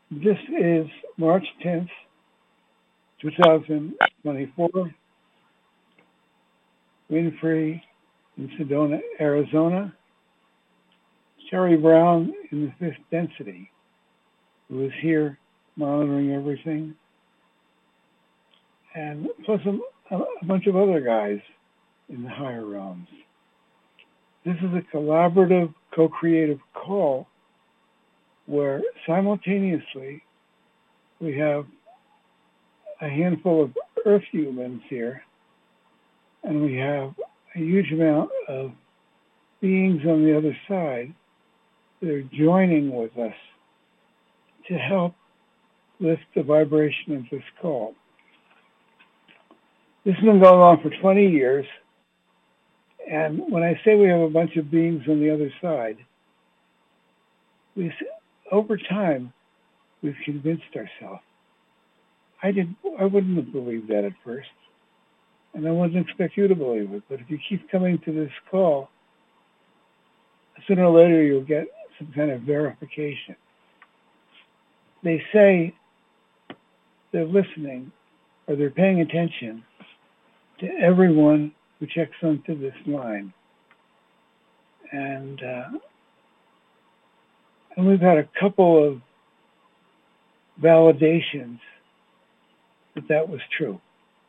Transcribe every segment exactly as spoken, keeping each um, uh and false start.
This is March tenth, two thousand twenty-four, wind-free in Sedona, Arizona. Terry Brown in the fifth density, who is here monitoring everything, and plus a, a bunch of other guys in the higher realms. This is a collaborative, co-creative call where simultaneously we have a handful of Earth humans here, and we have a huge amount of beings on the other side that are joining with us to help lift the vibration of this call. This has been going on for twenty years, and when I say we have a bunch of beings on the other side, we, over time, we've convinced ourselves. I did. I wouldn't have believed that at first, and I wouldn't expect you to believe it. But if you keep coming to this call, sooner or later you'll get some kind of verification. They say they're listening or they're paying attention to everyone who checks onto this line, and uh, and we've had a couple of validations that that was true.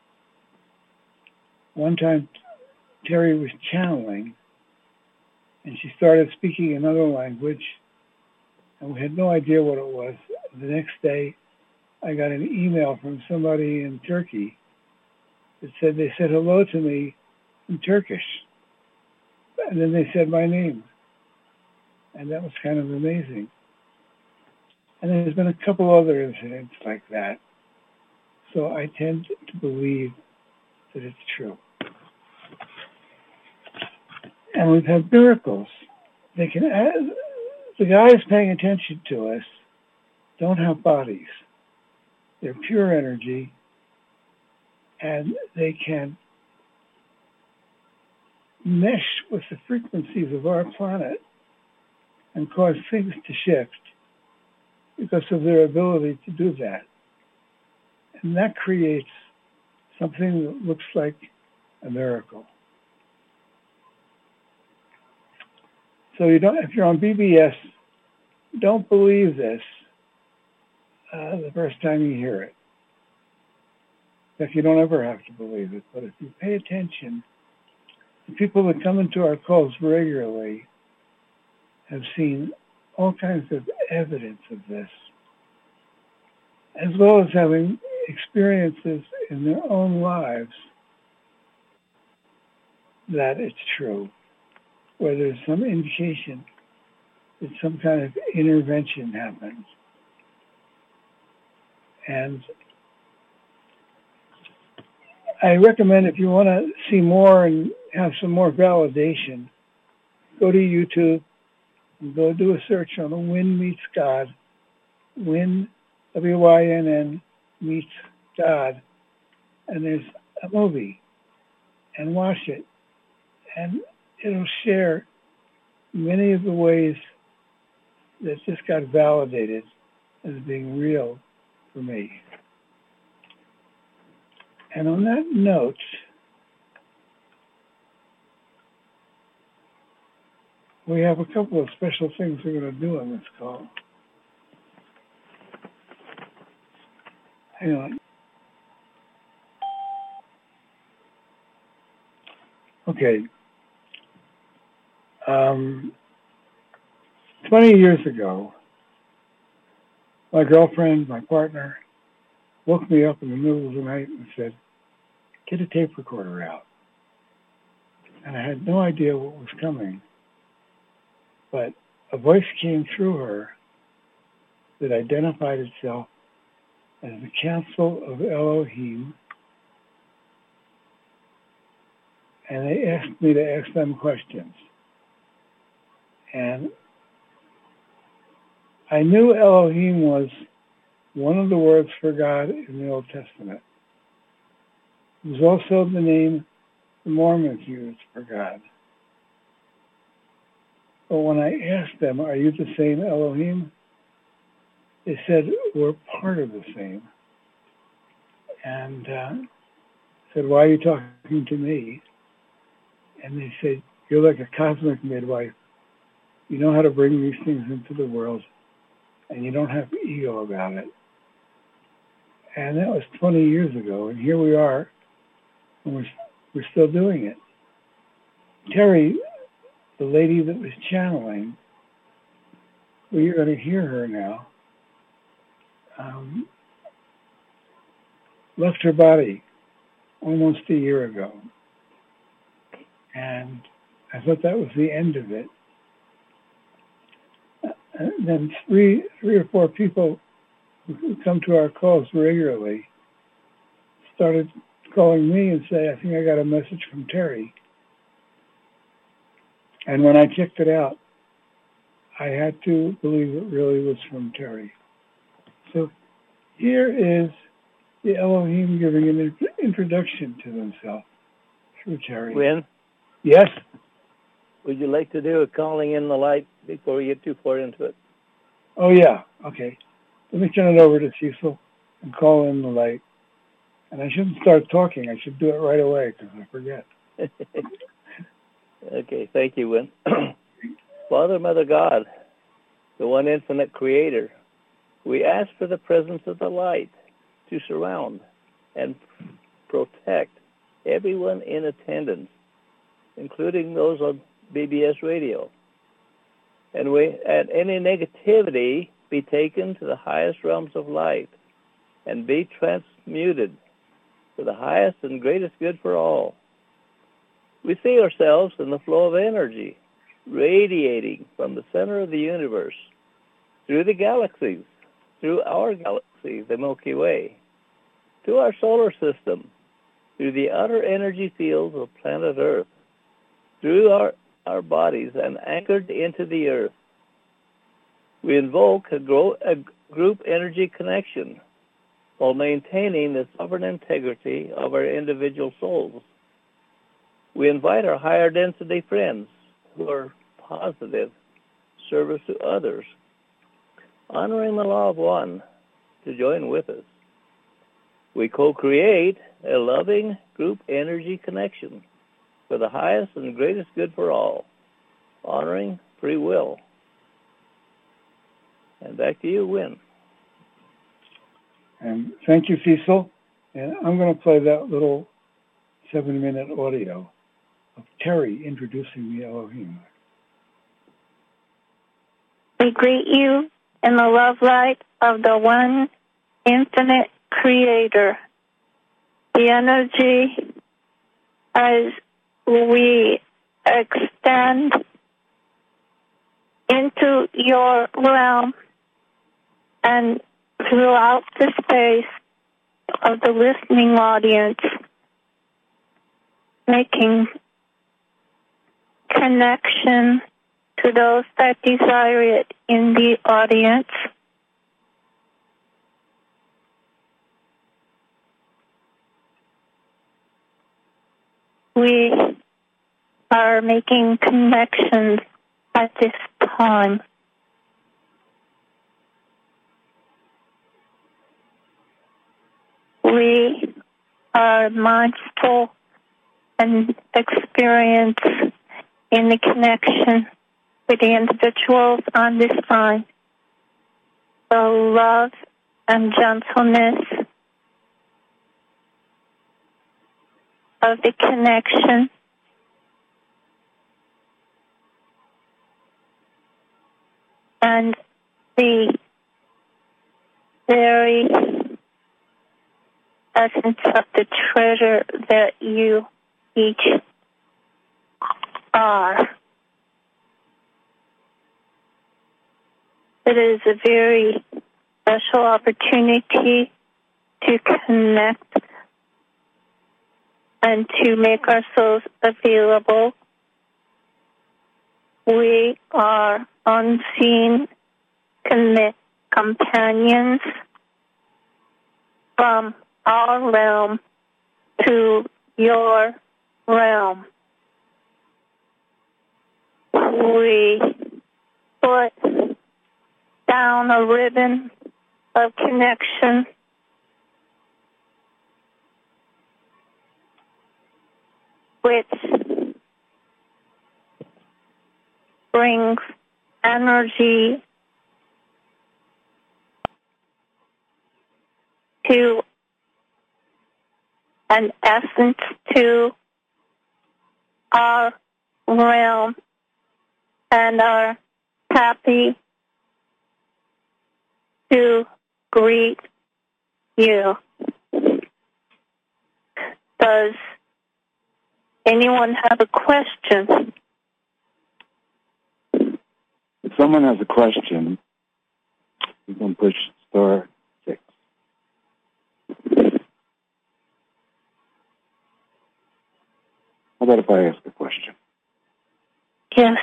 One time, Terry was channeling, and she started speaking another language, and we had no idea what it was. The next day, I got an email from somebody in Turkey that said they said hello to me in Turkish, and then they said my name, and that was kind of amazing. And there's been a couple other incidents like that, so I tend to believe that it's true. And we've had miracles. They can add, the guys paying attention to us don't have bodies. They're pure energy, and they can mesh with the frequencies of our planet and cause things to shift because of their ability to do that. And that creates something that looks like a miracle. So you don't, if you're on B B S, don't believe this uh, the first time you hear it. In fact, you don't ever have to believe it. But if you pay attention, the people that come into our calls regularly have seen all kinds of evidence of this, as well as having experiences in their own lives that it's true, where there's some indication that some kind of intervention happens. And I recommend, if you want to see more and have some more validation, go to YouTube and go do a search on the Wynn Meets God, Wynn, W Y N N, meets God, and there's a movie, and watch it, and it'll share many of the ways that this got validated as being real for me. And on that note, we have a couple of special things we're going to do on this call. Hang on. Okay. Um, twenty years ago, my girlfriend, my partner, woke me up in the middle of the night and said, get a tape recorder out. And I had no idea what was coming. But a voice came through her that identified itself as the Council of Elohim, and they asked me to ask them questions. And I knew Elohim was one of the words for God in the Old Testament. It was also the name the Mormons used for God. But when I asked them, are you the same Elohim? they said we're part of the same. And uh, said, why are you talking to me? And they said, you're like a cosmic midwife. You know how to bring these things into the world, and you don't have ego about it. And that was twenty years ago, and here we are, and we're, we're still doing it. Terry, the lady that was channeling, well, you're going to hear her now, um, left her body almost a year ago. And I thought that was the end of it. And then three, three or four people who come to our calls regularly started calling me and say, I think I got a message from Terry. And when I checked it out, I had to believe it really was from Terry. So here is the Elohim giving an in- introduction to themselves through Terry. Win? Yes? Would you like to do a calling in the light before we get too far into it? Oh, yeah. Okay. Let me turn it over to Cecil and call in the light. And I shouldn't start talking. I should do it right away because I forget. Okay. Thank you, Win. Father, Mother, God, the one infinite creator, we ask for the presence of the light to surround and protect everyone in attendance, including those on B B S radio. And we, and any negativity be taken to the highest realms of light and be transmuted to the highest and greatest good for all. We see ourselves in the flow of energy radiating from the center of the universe through the galaxies, through our galaxy, the Milky Way, to our solar system, through the outer energy fields of planet Earth, through our, our bodies and anchored into the earth. We invoke a, gro- a group energy connection while maintaining the sovereign integrity of our individual souls. We invite our higher density friends who are positive service to others, honoring the law of one, to join with us. We co-create a loving group energy connection for the highest and greatest good for all, honoring free will. And back to you, Win. And thank you, Cecil. And I'm going to play that little seven-minute audio of Terry introducing the Elohim. We greet you in the love light of the one infinite creator. The energy as we extend into your realm and throughout the space of the listening audience, making connection to those that desire it in the audience. We are making connections at this time. We are mindful and experience in the connection with the individuals on this line, the love and gentleness of the connection, and the very essence of the treasure that you each are. It is a very special opportunity to connect and to make ourselves available. We are unseen commit companions from our realm to your realm. We put down a ribbon of connection, which brings energy to an essence to our realm, and are happy to greet you. Does anyone have a question? If someone has a question, you can push star six. How about if I ask a question? Yes.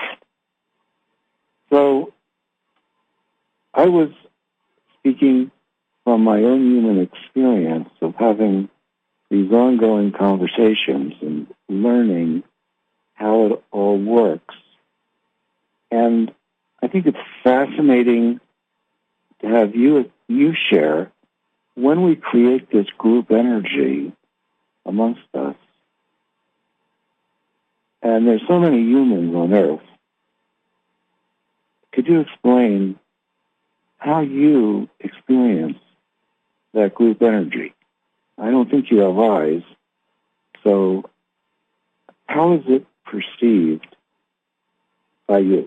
So, I was speaking from my own human experience of having these ongoing conversations and learning how it all works. And I think it's fascinating to have you you share when we create this group energy amongst us. And there's so many humans on Earth. Could you explain how you experience that group energy? I don't think you have eyes, so how is it perceived by you?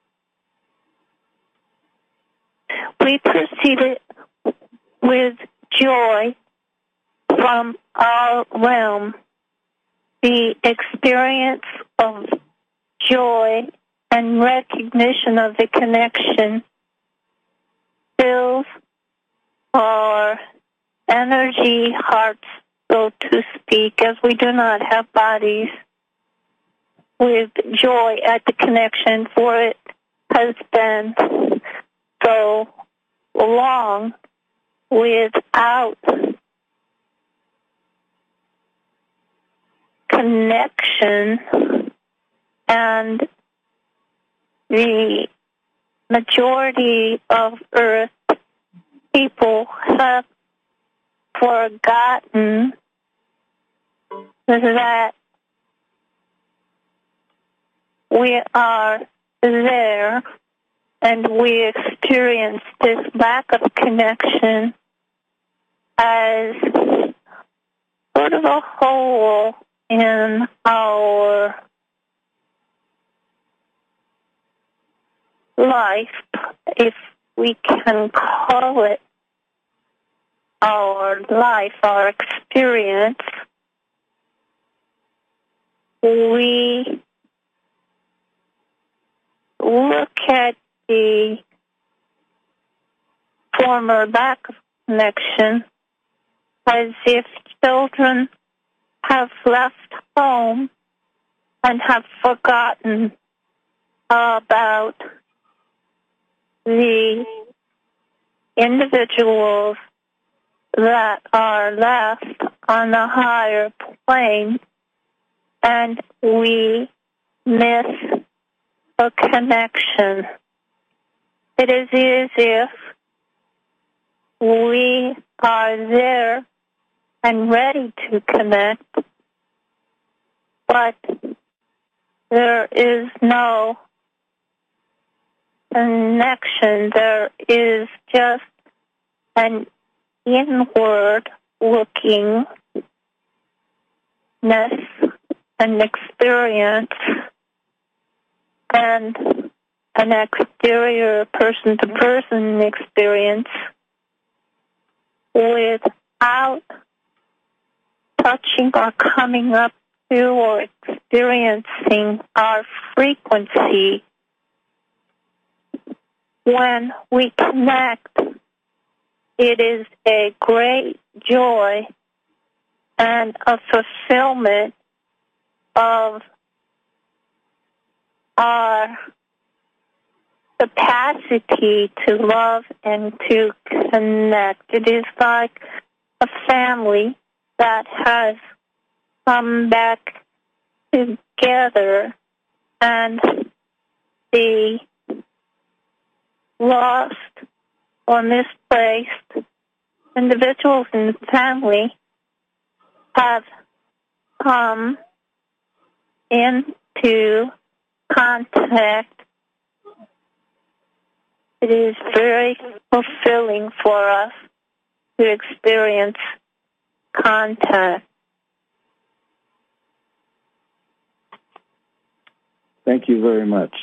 We perceive it with joy from our realm. The experience of joy and recognition of the connection fills our energy hearts, so to speak, as we do not have bodies, with joy at the connection, for it has been so long without connection, and the majority of Earth people have forgotten that we are there, and we experience this lack of connection as sort of a hole in our life, if we can call it our life, our experience. We look at the former lack of connection as if children have left home and have forgotten about the individuals that are left on the higher plane, and we miss a connection. It is as if we are there and ready to connect, but there is no connection. There is just an inward lookingness, an experience, and an exterior person-to-person experience without touching or coming up to or experiencing our frequency. When we connect, it is a great joy and a fulfillment of our capacity to love and to connect. It is like a family that has come back together, and the lost or misplaced, individuals in the family have come into contact. It is very fulfilling for us to experience contact. Thank you very much.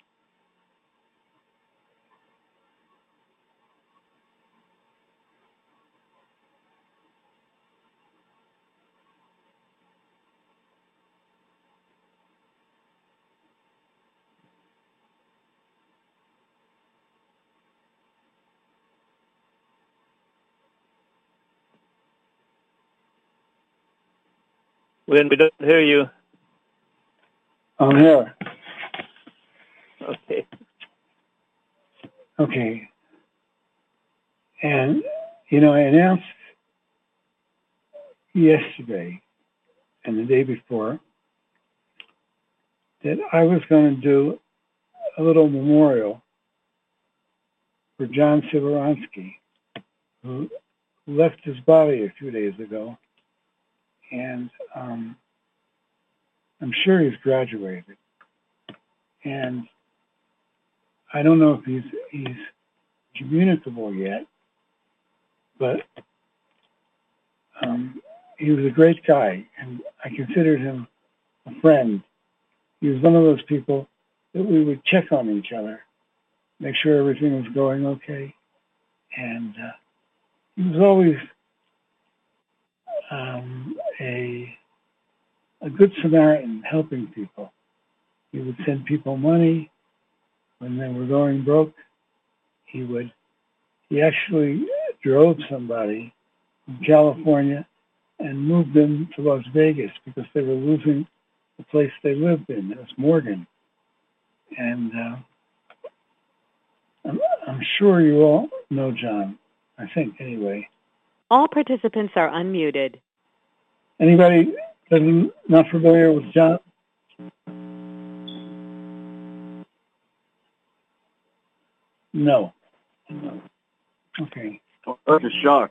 When we don't hear you. I'm here. Okay. Okay. And, you know, I announced yesterday and the day before that I was going to do a little memorial for John Siboronsky, who left his body a few days ago. And um, I'm sure he's graduated. And I don't know if he's he's communicable yet, but um, he was a great guy, and I considered him a friend. He was one of those people that we would check on each other, make sure everything was going okay, and uh, he was always um, a a good Samaritan, helping people. He would send people money when they were going broke. He would. He actually drove somebody from California and moved them to Las Vegas because they were losing the place they lived in. It was Morgan. And uh, I'm, I'm sure you all know John, I think, anyway. All participants are unmuted. Anybody that's not familiar with John? No. No. Okay. That's a shock.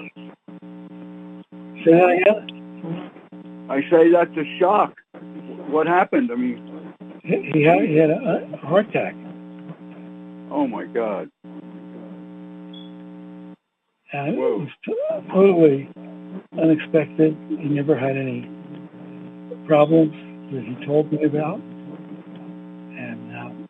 Say that again? I say that's a shock. What happened? I mean, He, he had, he had a, a heart attack. oh my God. And it Whoa. was t- totally unexpected. He never had any problems that he told me about. And, um,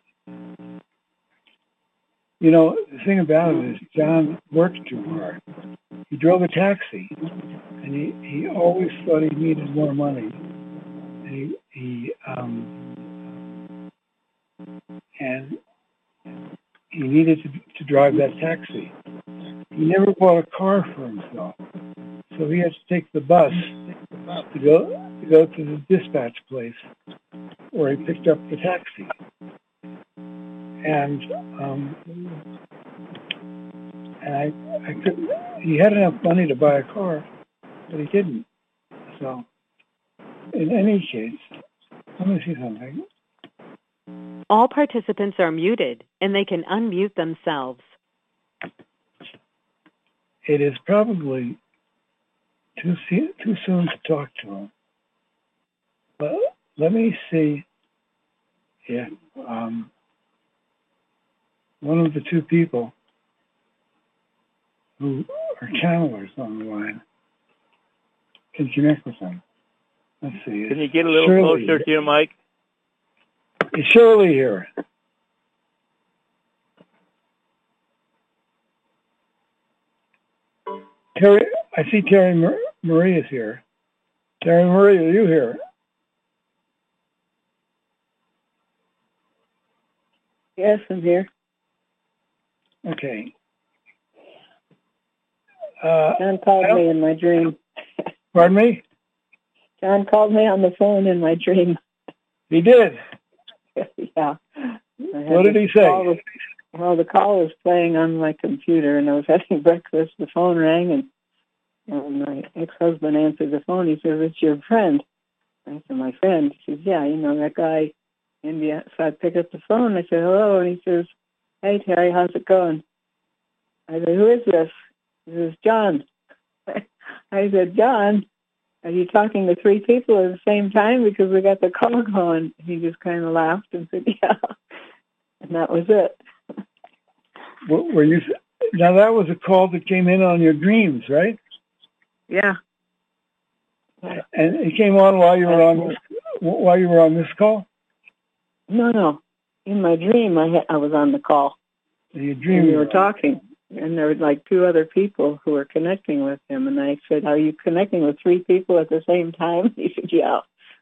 you know, the thing about it is John worked too hard. He drove a taxi, and he, he always thought he needed more money. And he, he um, and he needed to, to drive that taxi. He never bought a car for himself, so he had to take the bus to go to go to the dispatch place where he picked up the taxi. And um, and I I couldn't. He had enough money to buy a car, but he didn't. So in any case, let me see something. All participants are muted, and they can unmute themselves. It is probably too se- too soon to talk to him. But let me see if um, one of the two people who are channelers on the line can connect with him. Let's see. Can you get a little Shirley. closer to your mic? Is Shirley here? Terry, I see Terry Mar- Marie is here. Terry Marie, are you here? Yes, I'm here. Okay. Uh, John called me in my dream. pardon me? John called me on the phone in my dream. He did. Yeah. What did he say? Was, well, the call was playing on my computer, and I was having breakfast. The phone rang, and, and my ex-husband answered the phone. He says, "It's your friend." I said, "My friend?" He says, "Yeah, you know, that guy." India. So I pick up the phone. I said, "Hello," and he says, "Hey, Terry, how's it going?" I said, who is this? He says, John. I said, John, are you talking to three people at the same time? Because we got the call going. He just kind of laughed and said, yeah. And that was it. Were you, now that was a call that came in on your dreams, right? Yeah. And it came on while you were on this, while you were on this call? No, no. In my dream, I had, I was on the call. In your dream, and we were talking, and there were like two other people who were connecting with him. And I said, "Are you connecting with three people at the same time?" He said, "Yeah."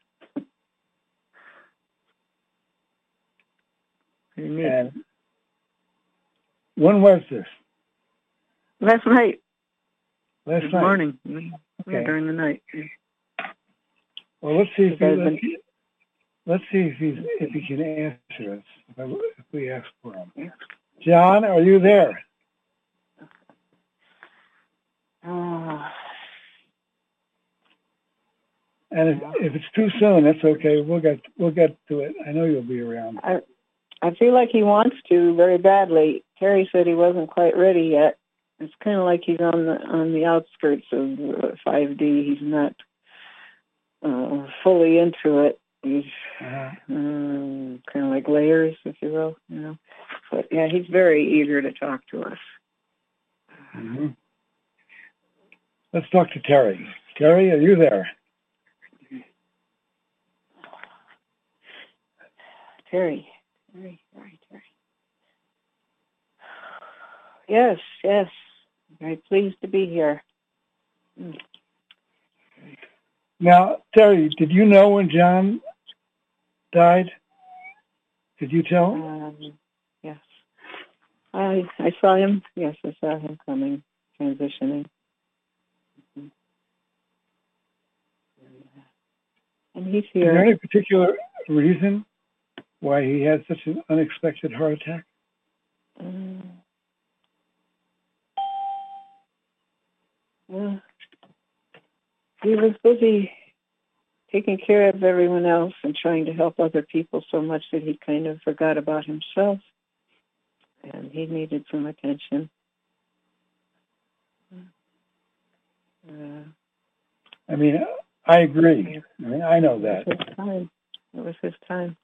And when was this? Last night. Last this night. morning. Okay. Yeah, during the night. Well, let's see if he, Because let's, been- let's see if he's if he can answer us if, I, if we ask for him. John, are you there? Uh, And if, if it's too soon, that's okay. We'll get we'll get to it. I know you'll be around. I I feel like he wants to very badly. Terry said he wasn't quite ready yet. It's kind of like he's on the on the outskirts of uh, five D. He's not uh, fully into it. He's Uh-huh. um, kind of like layers, if you will, you know. But yeah, he's very eager to talk to us. Mm-hmm. Let's talk to Terry. Terry, are you there? Terry, Terry, Terry, Terry. Yes, yes. Very pleased to be here. Mm. Now, Terry, did you know when John died? Did you tell? Um, yes. I I saw him. Yes, I saw him coming, transitioning. Mm-hmm. And he's Is there here. any particular reason why he had such an unexpected heart attack? Um, well, he was busy taking care of everyone else and trying to help other people so much that he kind of forgot about himself. And he needed some attention. Uh, I mean, I agree. I mean, I know that. It was his time. It was his time.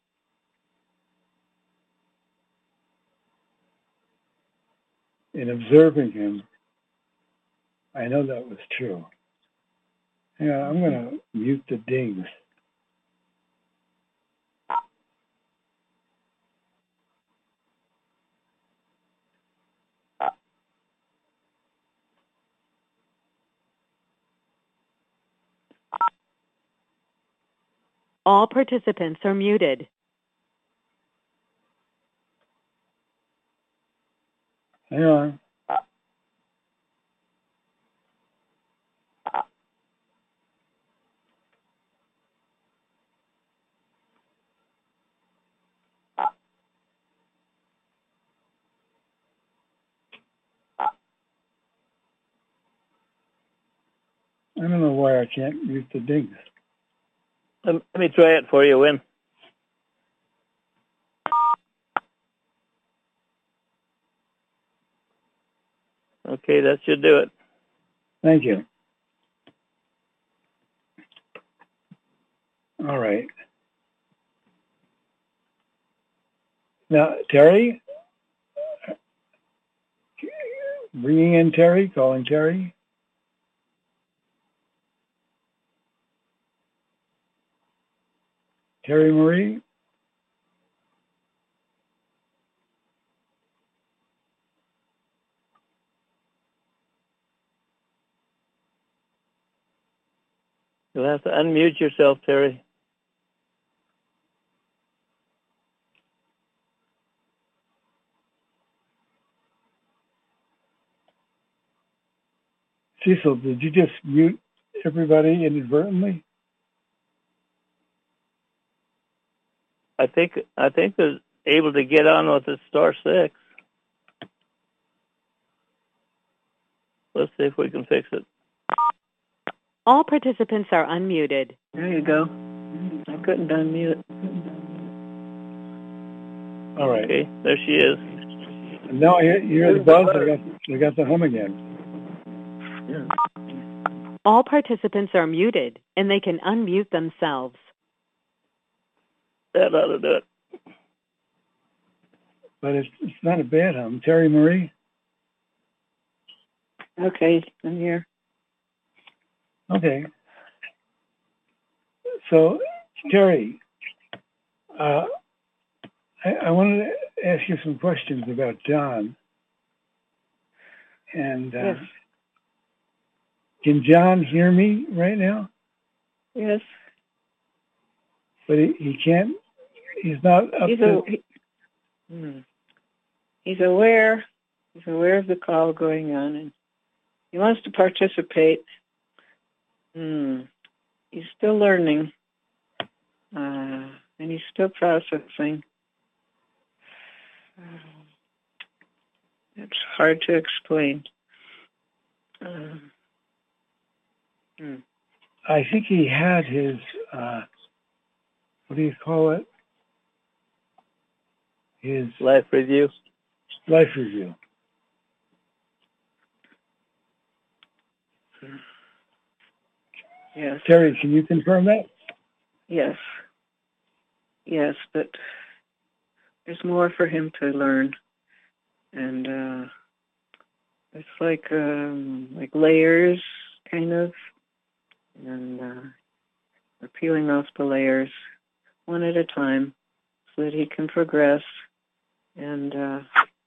In observing him, I know that was true. Hang on, I'm going to mute the dings. All participants are muted. Hang on. I don't know why I can't mute the dings. Let, let me try it for you, Win. Okay, that should do it. Thank you. All right. Now, Terry? Bringing in Terry, calling Terry. Terry Marie? You'll have to unmute yourself, Terry. Cecil, did you just mute everybody inadvertently? I think I think they're able to get on with the star six. Let's see if we can fix it. All participants are unmuted. There you go. I couldn't unmute. All right. Okay, there she is. No, you you hear the buzz. I got, I got the hum again. All participants are muted, and they can unmute themselves. That ought to do it. But it's, it's not a bad hum. Terry Marie? Okay, I'm here. Okay. So, Terry, uh, I, I wanted to ask you some questions about John. And uh, Yes. Can John hear me right now? Yes. But he, he can't, he's not up He's, to... a, he, hmm. he's aware. He's aware of the call going on, and he wants to participate. Hmm. He's still learning, uh, and he's still processing. Uh, it's hard to explain. Uh, hmm. I think he had his, uh, what do you call it? His Life review. life review. Yes. Terry, can you confirm that? Yes. Yes, but there's more for him to learn. And uh, it's like um, like layers, kind of. And uh, we're peeling off the layers one at a time so that he can progress and uh,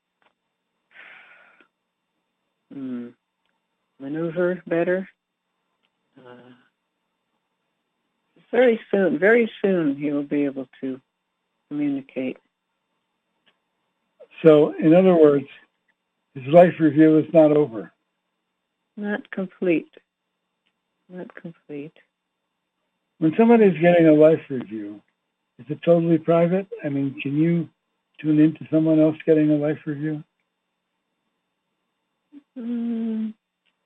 mm, maneuver better. Uh, very soon, very soon he will be able to communicate. So, in other words, his life review is not over. Not complete. Not complete. When somebody's getting a life review, is it totally private? I mean, can you tune into someone else getting a life review? Mm.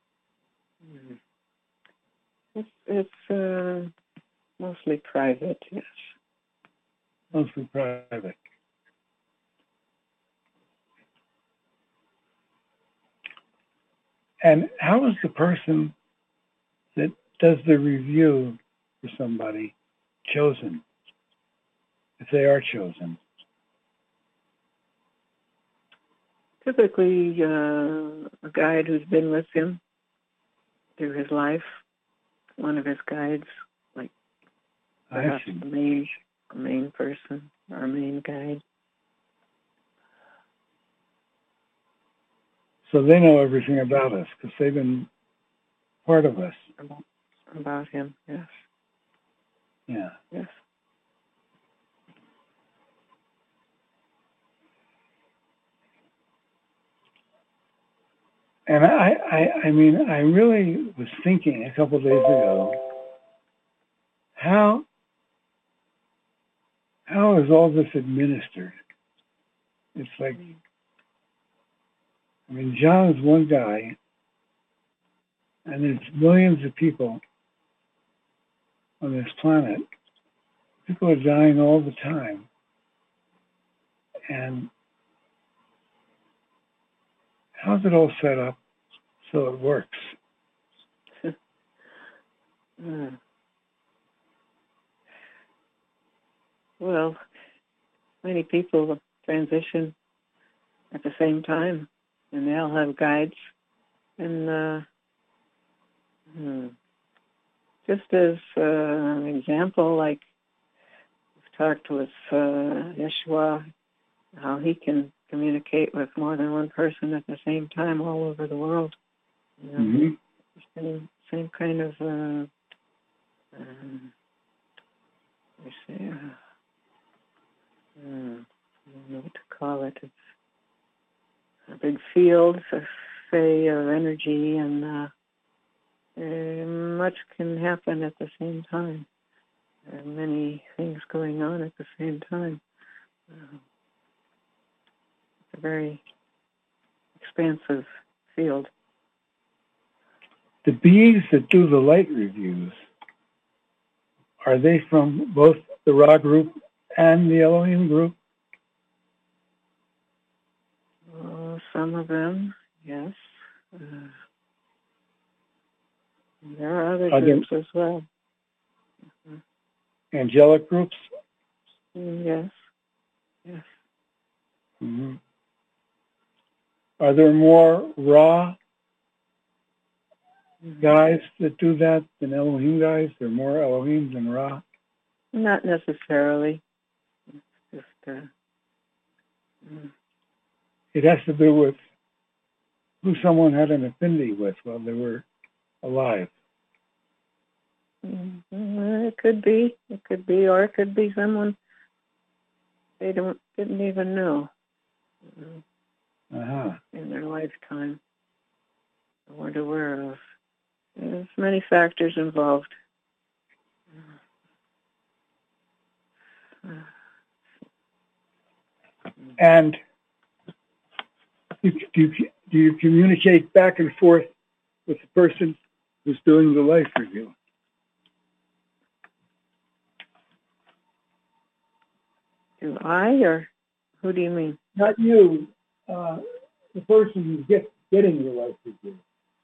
It's, it's uh, mostly private, yes. Mostly private. And how is the person that does the review for somebody chosen, if they are chosen? Typically, uh, a guide who's been with him through his life, one of his guides, like perhaps the main, the main person, our main guide. So they know everything about us because they've been part of us. About, about him, yes. Yeah. Yes. And I, I, I mean, I really was thinking a couple of days ago, how, how is all this administered? It's like, I mean, John is one guy, and there's millions of people on this planet. People are dying all the time. And how's it all set up so it works? Hmm. Well, many people transition at the same time, and they all have guides. And uh, hmm, just as uh, an example, like we've talked with uh, Yeshua, how he can communicate with more than one person at the same time all over the world. You know, Mm-hmm. same, same kind of, uh, um, let me say, uh, Hmm, I don't know what to call it. It's a big field, say, of energy, and uh, uh, much can happen at the same time. There are many things going on at the same time. Uh, it's a very expansive field. The beings that do the light reviews, are they from both the Ra group and the Elohim group? Uh, some of them, yes. Uh, there are other Are there- groups as well. Mhm. Angelic groups? Mm, Yes, yes. hmm Are there more Ra Mhm. guys that do that than Elohim guys? There are more Elohim than Ra? Not necessarily. It's just, uh, mm. It has to do with who someone had an affinity with while they were alive. Mm, uh, it could be, it could be, or it could be someone they don't didn't even know uh, Uh-huh. in their lifetime, or weren't aware of. There's many factors involved. Uh, And you, do, you, do you communicate back and forth with the person who's doing the life review? Do I, or who do you mean? Not you, uh, the person who's get, getting the life review.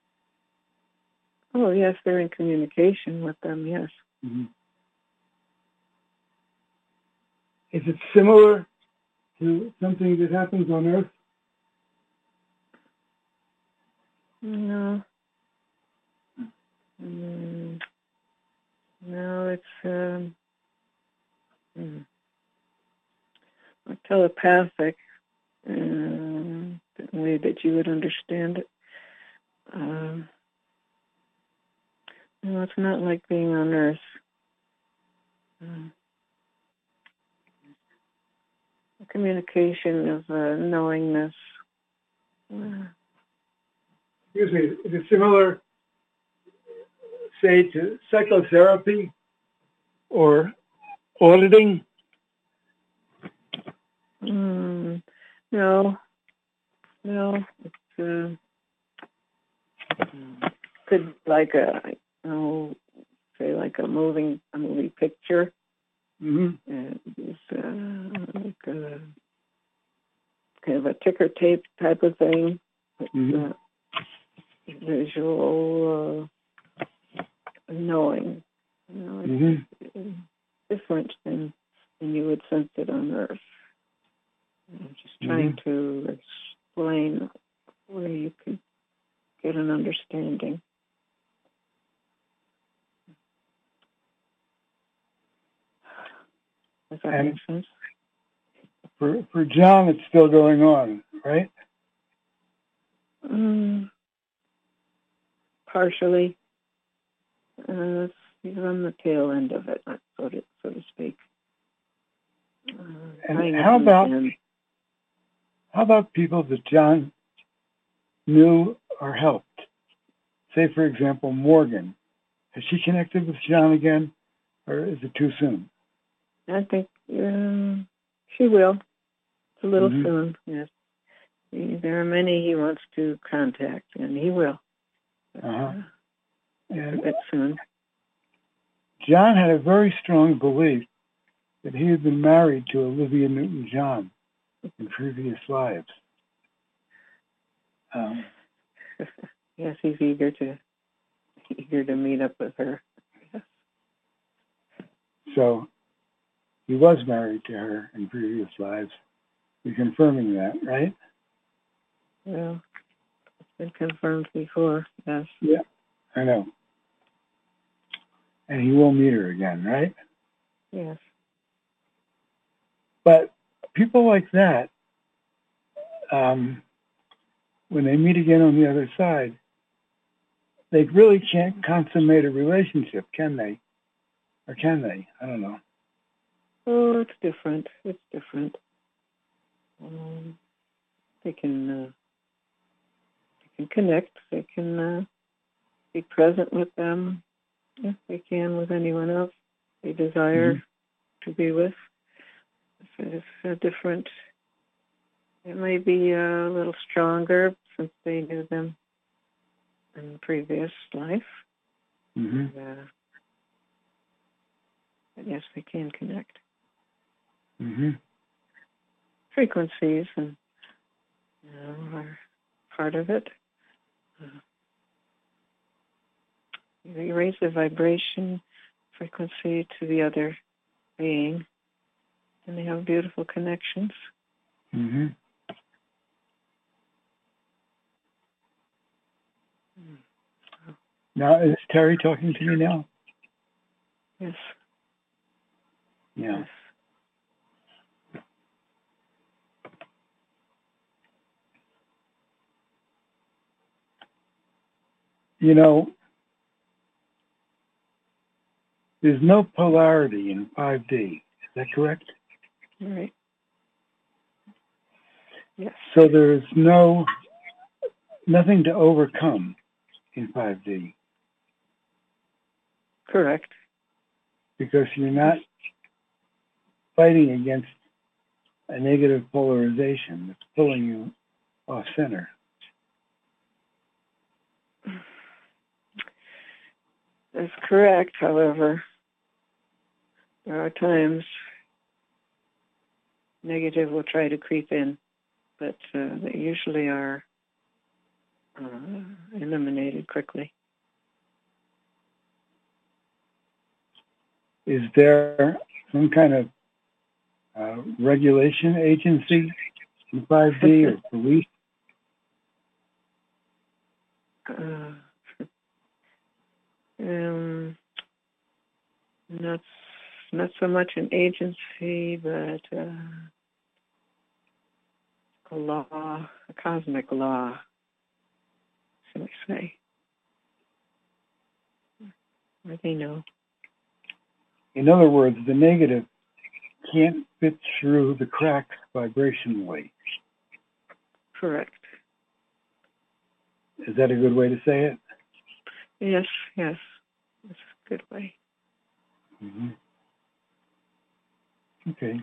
Oh, yes, they're in communication with them, yes. Mm-hmm. Is it similar to something that happens on Earth? No. Mm, no, it's um, mm, telepathic, um, the way that you would understand it. Um, no, it's not like being on Earth. Um, communication of uh, knowingness. Uh, Excuse me, is it similar, say, to psychotherapy or auditing? mm, no, no, it's uh, could like a, oh, say like a moving a movie picture. Mm-hmm. And it's uh, like a kind of a ticker tape type of thing. It's, Mm-hmm. uh, visual uh, knowing. You know, it's Mm-hmm. different than, than you would sense it on Earth. I'm just trying Mm-hmm. to explain where you can get an understanding. Does that And make sense? For, for John, it's still going on, right? Mm, partially. Uh, he's on the tail end of it, so to, so to speak. Uh, And how about how about people that John knew or helped? Say, for example, Morgan. Has she connected with John again, or is it too soon? I think um, she will. It's a little Mhm. soon, yes. He, there are many he wants to contact, and he will. But, Uh-huh. uh, And a bit soon. John had a very strong belief that he had been married to Olivia Newton-John in previous lives. Um, Yes, he's eager to eager to meet up with her. Yes. so he was married to her in previous lives. You're confirming that, right? Well, it's been confirmed before, yes. Yeah, I know. And he will meet her again, right? Yes. But people like that, um, when they meet again on the other side, they really can't consummate a relationship, can they? Or can they? I don't know. Oh, it's different. It's different. Um, they can uh, they can connect. They can uh, be present with them. Yes, they can with anyone else they desire Mm-hmm. to be with. It's, it's a different. It may be a little stronger since they knew them in previous life. Mm-hmm. Uh, but yes, they can connect. Mm-hmm. Frequencies and you know, are part of it. Uh, you raise the vibration frequency to the other being, and they have beautiful connections. Mm-hmm. Now, is Terry talking to me now? Yes. Yeah. Yes. You know, there's no polarity in five D. Is that correct? All right. Yes. So there's no, nothing to overcome in five D Correct. because you're not fighting against a negative polarization that's pulling you off center. That's correct. However, there are times negative will try to creep in, but uh, they usually are uh, eliminated quickly. Is there some kind of uh, regulation agency in five D or police? Uh, um, not not so much an agency, but uh, a law, a cosmic law, shall we say? Or they know. In other words, the negative can't fit through the cracks vibrationally. Correct. Is that a good way to say it? Yes, yes. That's a good way. Mm-hmm. Okay.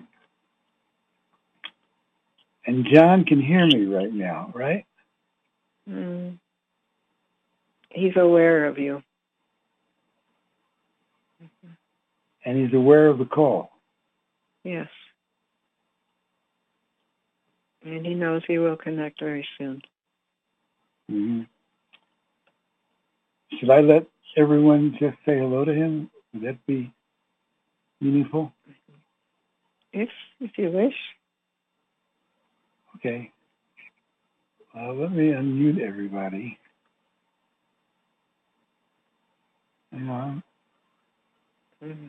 And John can hear me right now, right? Mm. He's aware of you. And he's aware of the call. Yes. And he knows he will connect very soon. Mm-hmm. Should I let everyone just say hello to him? Would that be meaningful? If, if you wish. Okay. Uh, let me unmute everybody. Hang on. Mm-hmm.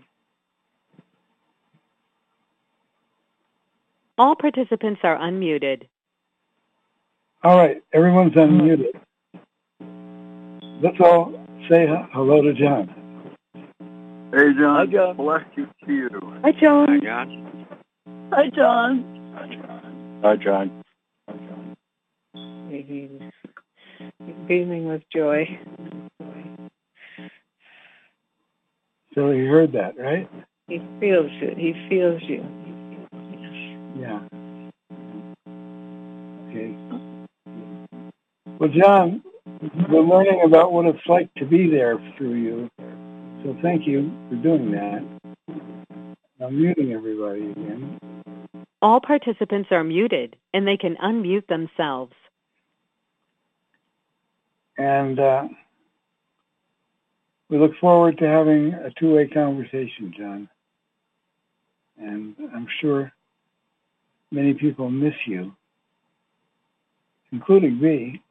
All participants are unmuted. All right, everyone's unmuted. Let's all say hello to John. Hey, John. Hi, John. Bless you to you. Hi, John. Hi, John. Hi, John. Hi, John. He's, he's beaming with joy. So you heard that, right? He feels it. He feels you. Yeah. Okay. Well, John, we're learning about what it's like to be there through you. So thank you for doing that. I'm muting everybody again. All participants are muted, and they can unmute themselves. And uh, we look forward to having a two-way conversation, John. And I'm sure many people miss you, including me.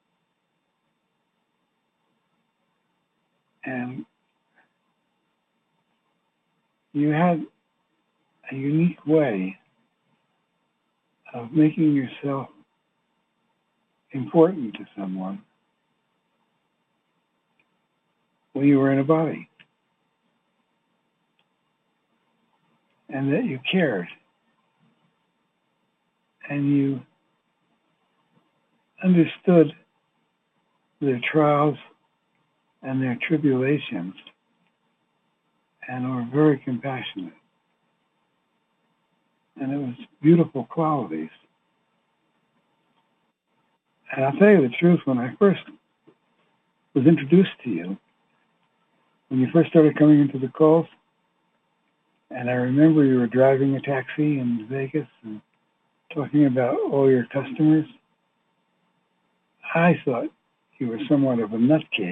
And you had a unique way of making yourself important to someone when you were in a body. And that you cared. And you understood their trials and their tribulations and were very compassionate. And it was beautiful qualities. And I'll tell you the truth, when I first was introduced to you, when you first started coming into the calls, and I remember you were driving a taxi in Vegas and talking about all your customers, I thought you were somewhat of a nutcase.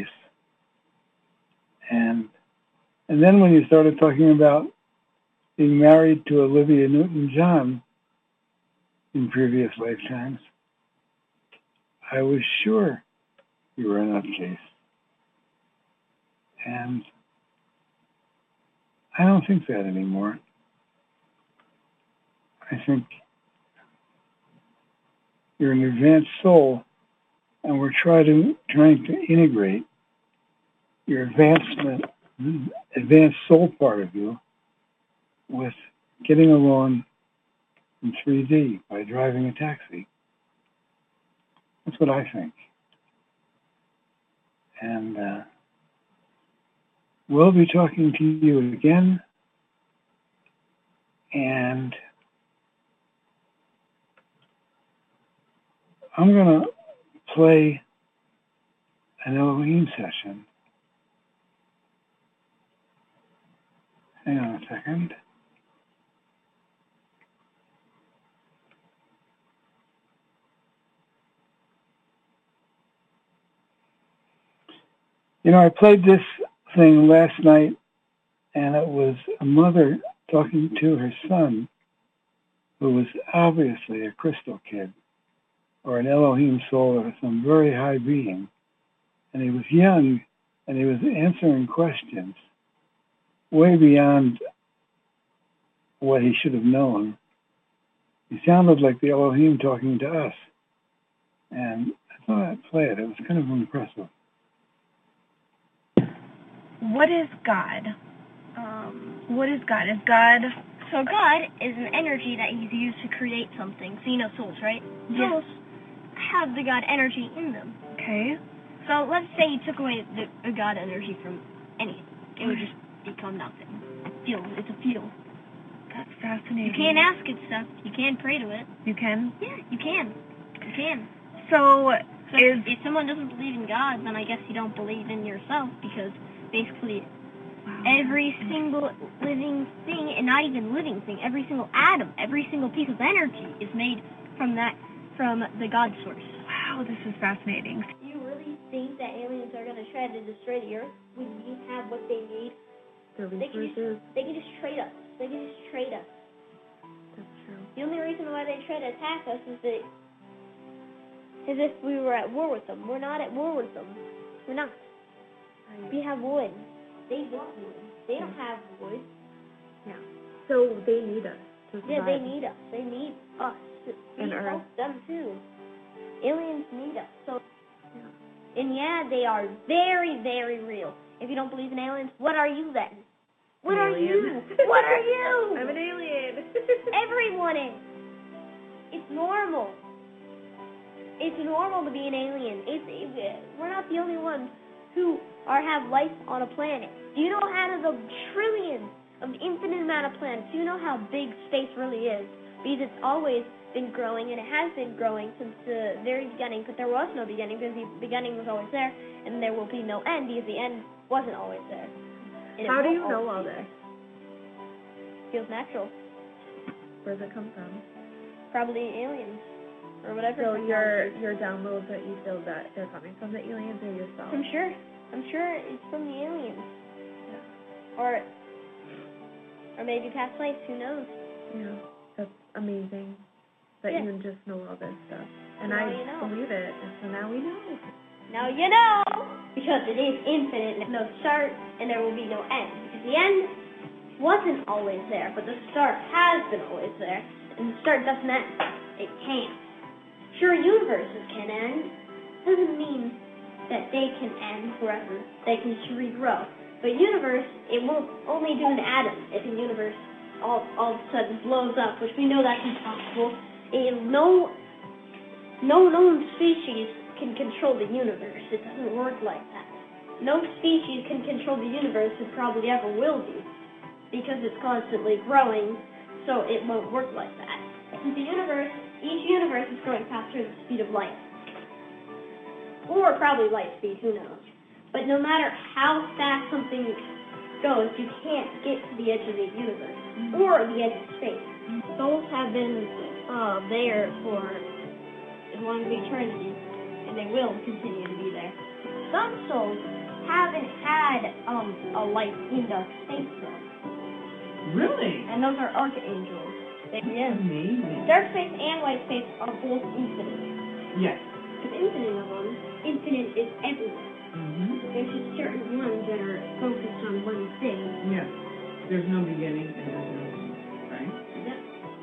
And and then when you started talking about being married to Olivia Newton-John in previous lifetimes, I was sure you were a nutcase. And I don't think that anymore. I think you're an advanced soul, and we're trying to trying to integrate your advancement, advanced soul part of you with getting along in three D by driving a taxi. That's what I think. And uh, we'll be talking to you again. And I'm going to play an Elohim session. Hang on a second. You know, I played this thing last night, and it was a mother talking to her son, who was obviously a crystal kid, or an Elohim soul of some very high being. And he was young, and he was answering questions way beyond what he should have known. He sounded like the Elohim talking to us. And I thought I'd play it. It was kind of impressive. What is God? Um, What is God? Is God... so God is an energy that He's used to create something. So you know souls, right? Yeah. Souls have the God energy in them. Okay. So let's say you took away the, the God energy from anything. It would just become nothing. Feel. It's a feel. That's fascinating. You can't ask it stuff. You can't pray to it. You can? Yeah, you can. You can. So, So is... if someone doesn't believe in God, then I guess you don't believe in yourself, because basically Wow. every single living thing, and not even living thing, every single atom, every single piece of energy is made from that, from the God source. Wow, this is fascinating. Do you really think that aliens are going to try to destroy the Earth when we have what they need? The They can, just, they can just trade us. They can just trade us. That's true. The only reason why they try to attack us is that, is if we were at war with them. We're not at war with them. We're not. Right. We have wood. They want wood. They don't have wood. Yeah. So they need us to survive. Yeah, they need us. They need us. And we Earth. help them too. Aliens need us. So, Yeah. and yeah, they are very, very real. If you don't believe in aliens, what are you then? What An are alien. you? What are you? I'm an alien. Everyone is. It's normal. It's normal to be an alien. It's, it, we're not the only ones who are have life on a planet. Do you know out of the trillions of the infinite amount of planets, do you know how big space really is? Because it's always been growing, and it has been growing since the very beginning, but there was no beginning because the beginning was always there, and there will be no end because the end wasn't always there. And it How do won't you know always all be this? there. Feels natural. Where does it come from? Probably aliens. Or whatever. So your technology. your downloads that you feel that they're coming from the aliens or yourself? I'm sure. I'm sure it's from the aliens. Yeah. Or or maybe past lives, who knows? Yeah. That's amazing that Yeah. you just know all this stuff. And Now I you know. believe it. And so now we know. Now you know! Because it is infinite, there's no start, and there will be no end. Because the end wasn't always there, but the start has been always there. And the start doesn't end. It can't. Sure, universes can end. Doesn't mean that they can end forever. They can just regrow. But universe, it won't only do an atom if a universe all, all of a sudden blows up, which we know that's impossible. And no, no known species can control the universe. It doesn't work like that. No species can control the universe and probably ever will be, because it's constantly growing, so it won't work like that. Since the universe, each universe is growing faster than the speed of light. Or probably light speed, who knows. But no matter how fast something goes, you can't get to the edge of the universe, or the edge of space. Souls have been uh, there for as long as eternity. and they will continue to be there. Some souls haven't had um, a life in dark space though. Really? And those are archangels. They, yes. Amazing. Dark space and white space are both infinite. Yes. There's infinite of them. Infinite is everywhere. Mm-hmm. There's just certain ones that are focused on one thing. Yes. There's no beginning and there's no end, right? Yep.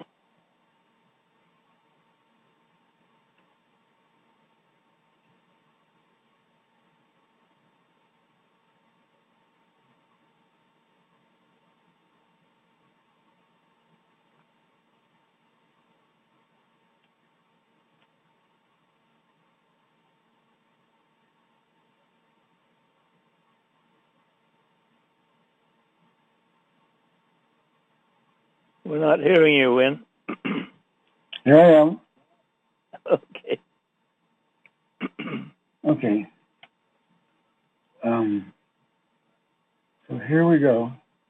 We're not hearing you, Win. Here I am. Okay. Okay. Um, so here we go.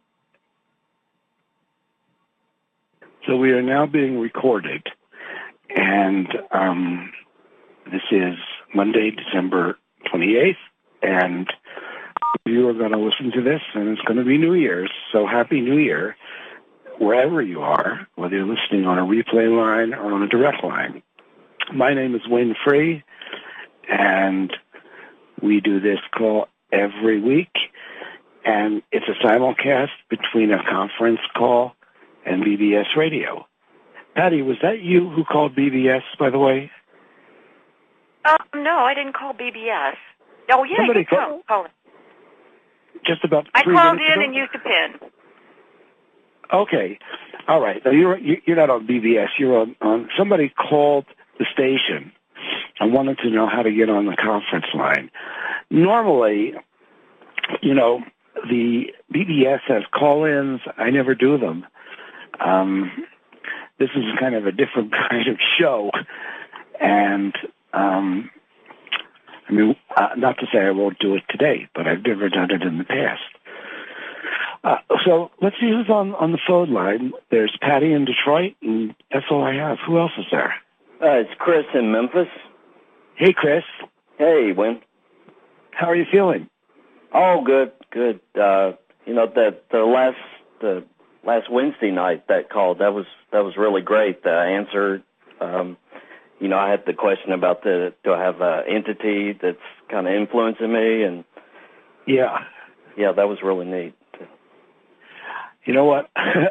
So we are now being recorded, and um, this is Monday, December twenty-eighth, and you are going to listen to this, and it's going to be New Year's, so Happy New Year, wherever you are, whether you're listening on a replay line or on a direct line. My name is Wayne Free, and we do this call every week, and it's a simulcast between a conference call and B B S radio. Patty, was that you who called B B S, by the way? Um, no, I didn't call B B S. Oh, yeah, Somebody you called. called. Just about I three called minutes in ago? and used a pin. Okay. All right. Now you're you're not on B B S. You're on, on somebody called the station and wanted to know how to get on the conference line. Normally, you know, the B B S has call-ins. I never do them. Um, this is kind of a different kind of show, and um, I mean, uh, not to say I won't do it today, but I've never done it in the past. Uh, so let's see who's on, on the phone line. There's Patty in Detroit, and that's all I have. Who else is there? Uh, it's Chris in Memphis. Hey, Chris. Hey, Win. How are you feeling? Oh, good, good. Uh, you know, the the last the last Wednesday night that called, that was that was really great. The answer, um, you know, I had the question about the do I have an entity that's kind of influencing me, and yeah, yeah, that was really neat. You know what?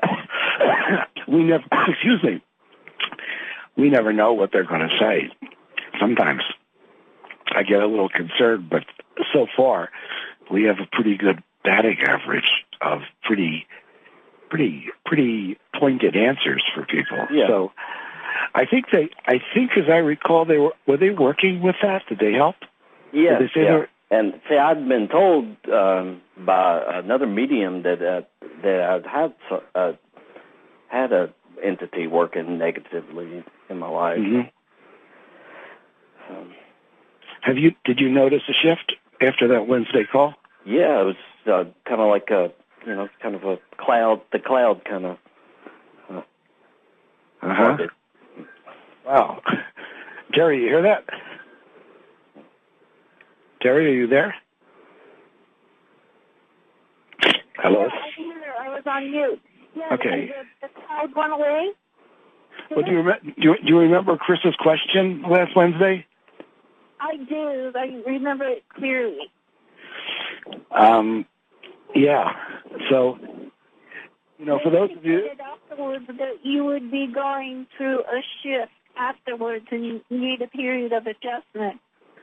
we never, excuse me, we never know what they're going to say. Sometimes I get a little concerned, but so far we have a pretty good batting average of pretty, pretty, pretty pointed answers for people. Yeah. So I think they, I think as I recall, they were, were they working with that? Did they help? Yeah. Did they say yeah. they And see, I'd been told um, by another medium that uh, that I'd had uh, had a entity working negatively in my life. Mm-hmm. Um, Have you? Did you notice a shift after that Wednesday call? Yeah, it was uh, kind of like a you know, kind of a cloud. The cloud kind of. Uh huh. Wow, Jerry, you hear that? Jerry, are you there? Hello? Yeah, I was on mute. Yeah, okay. The, the cloud went away. Well, do you, re- do, you, do you remember Chris's question last Wednesday? I do. I remember it clearly. Um, yeah. So, you know, for those of you... Afterwards, that you would be going through a shift afterwards and you need a period of adjustment.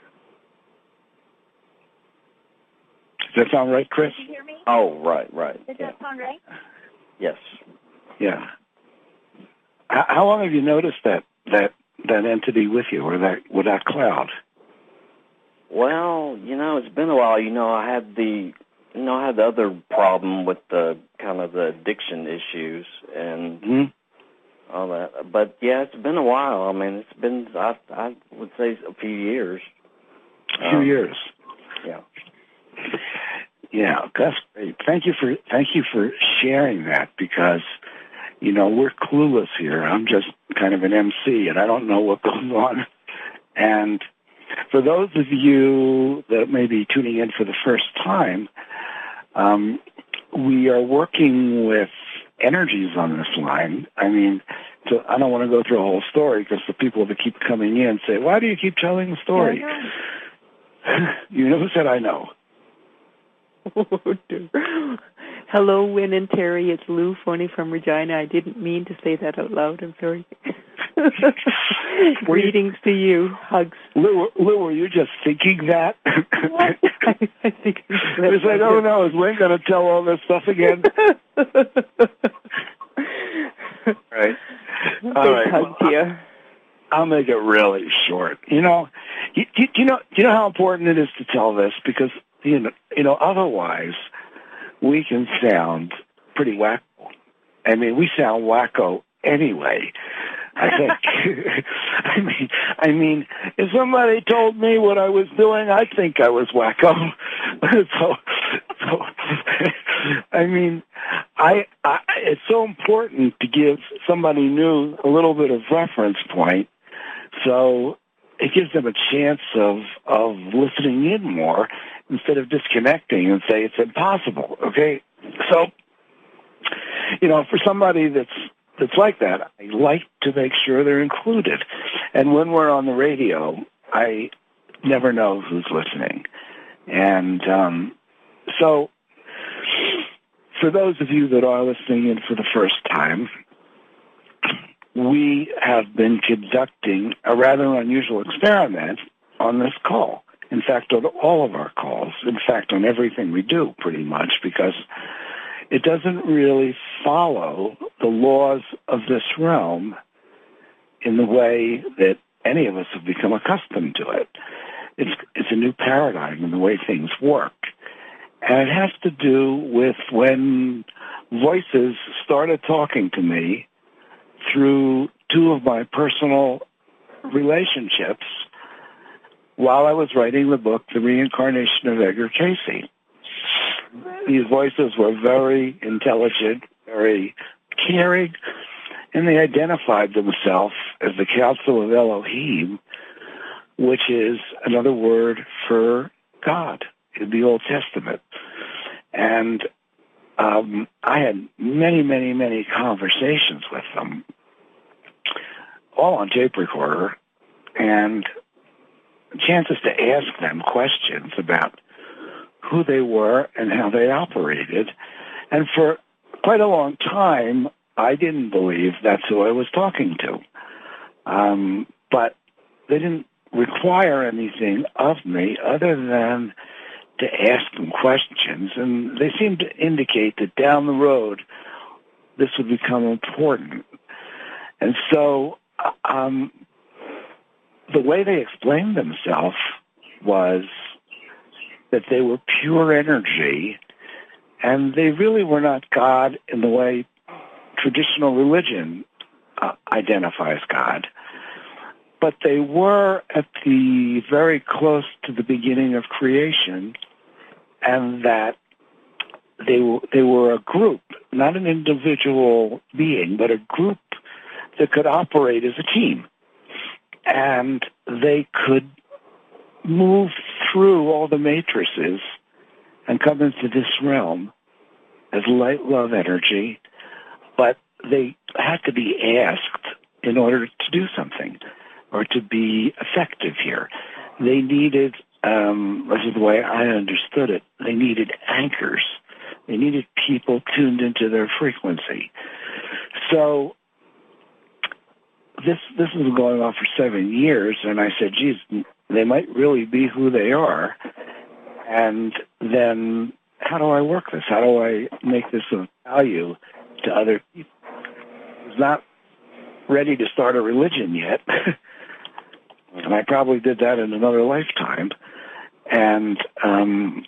Does that sound right, Chris? Did you hear me? Oh, right, right. Does yeah. that sound right? Yes. Yeah. How, how long have you noticed that, that that entity with you, or that with that cloud? Well, you know, it's been a while. You know, I had the, you know, I had the other problem with the kind of the addiction issues and mm-hmm. all that. But yeah, it's been a while. I mean, it's been, I, I would say, a few years. A few um, years. Yeah. Yeah, that's great. Thank you for thank you for sharing that, because, you know, we're clueless here. I'm just kind of an M C, and I don't know what goes on. And for those of you that may be tuning in for the first time, um, we are working with energies on this line. I mean, so I don't want to go through a whole story because the people that keep coming in say, why do you keep telling the story? You know who said I know? Hello, Win and Terry. It's Lou phoning from Regina. I didn't mean to say that out loud. I'm sorry. Greetings to you. Hugs. Lou, Lou, were you just thinking that? I, I think it's like, oh no, is Wayne going to tell all this stuff again? Right. All right. Hugs Well, here. I'll make it really short. You know, you, you, you know, you know how important it is to tell this because you know, you know, otherwise we can sound pretty wacko. I mean, we sound wacko anyway. I think. I mean, I mean, if somebody told me what I was doing, I think I was wacko. so, so, I mean, I, I, it's so important to give somebody new a little bit of reference point, so it gives them a chance of of listening in more instead of disconnecting and say it's impossible. Okay, so you know, for somebody that's that's like that, I like to make sure they're included. And when we're on the radio, I never know who's listening. And um, so for those of you that are listening in for the first time, we have been conducting a rather unusual experiment on this call. In fact, on all of our calls. In fact, on everything we do, pretty much, because it doesn't really follow the laws of this realm in the way that any of us have become accustomed to it. It's it's a new paradigm in the way things work. And it has to do with when voices started talking to me through two of my personal relationships while I was writing the book, The Reincarnation of Edgar Cayce. These voices were very intelligent, very caring, and they identified themselves as the Council of Elohim, which is another word for God in the Old Testament. And um, I had many, many, many conversations with them, all on tape recorder, and chances to ask them questions about who they were and how they operated. And for quite a long time, I didn't believe that's who I was talking to. Um, but they didn't require anything of me other than to ask them questions. And they seemed to indicate that down the road, this would become important. And so um, the way they explained themselves was that they were pure energy, and they really were not God in the way traditional religion uh, identifies God, but they were at the very close to the beginning of creation, and that they were, they were a group, not an individual being, but a group that could operate as a team, and they could move through all the matrices and come into this realm as light love energy, but they had to be asked in order to do something or to be effective here. They needed, um, this is the way I understood it, they needed anchors. They needed people tuned into their frequency. So this this has been going on for seven years, and I said, geez, they might really be who they are. And then how do I work this? How do I make this of value to other people? I was not ready to start a religion yet. And I probably did that in another lifetime. And um,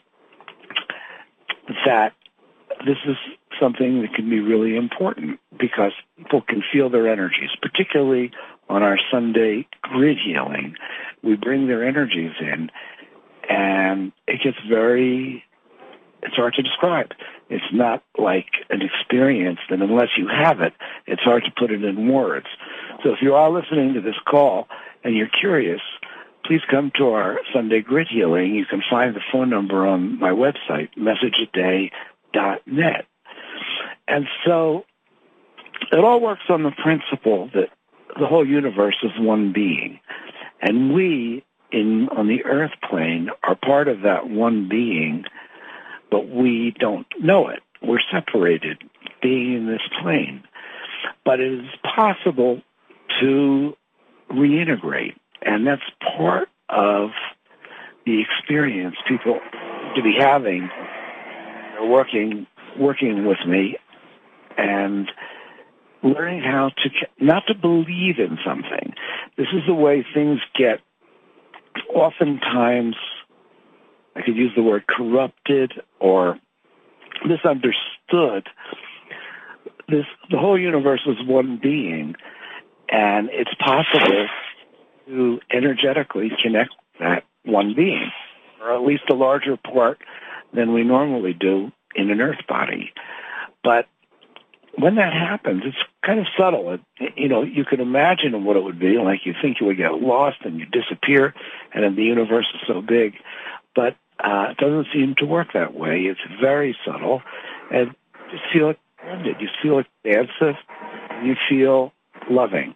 that this is something that can be really important because people can feel their energies, particularly on our Sunday grid healing. We bring their energies in, and it gets very, it's hard to describe. It's not like an experience that unless you have it, it's hard to put it in words. So if you are listening to this call and you're curious, please come to our Sunday grid healing. You can find the phone number on my website, message a day dot net. And so it all works on the principle that the whole universe is one being. And we, in on the earth plane, are part of that one being, but we don't know it. We're separated, being in this plane. But it is possible to reintegrate, and that's part of the experience people to be having. They're working, working with me, and learning how to not to believe in something. This is the way things get. Oftentimes, I could use the word corrupted or misunderstood. This the whole universe is one being, and it's possible to energetically connect that one being, or at least a larger part than we normally do in an earth body. But when that happens, it's kind of subtle. It, you know, you can imagine what it would be like. You think you would get lost and you disappear, and then the universe is so big. But uh, it doesn't seem to work that way. It's very subtle, and you just feel extended. You feel expansive. You feel loving.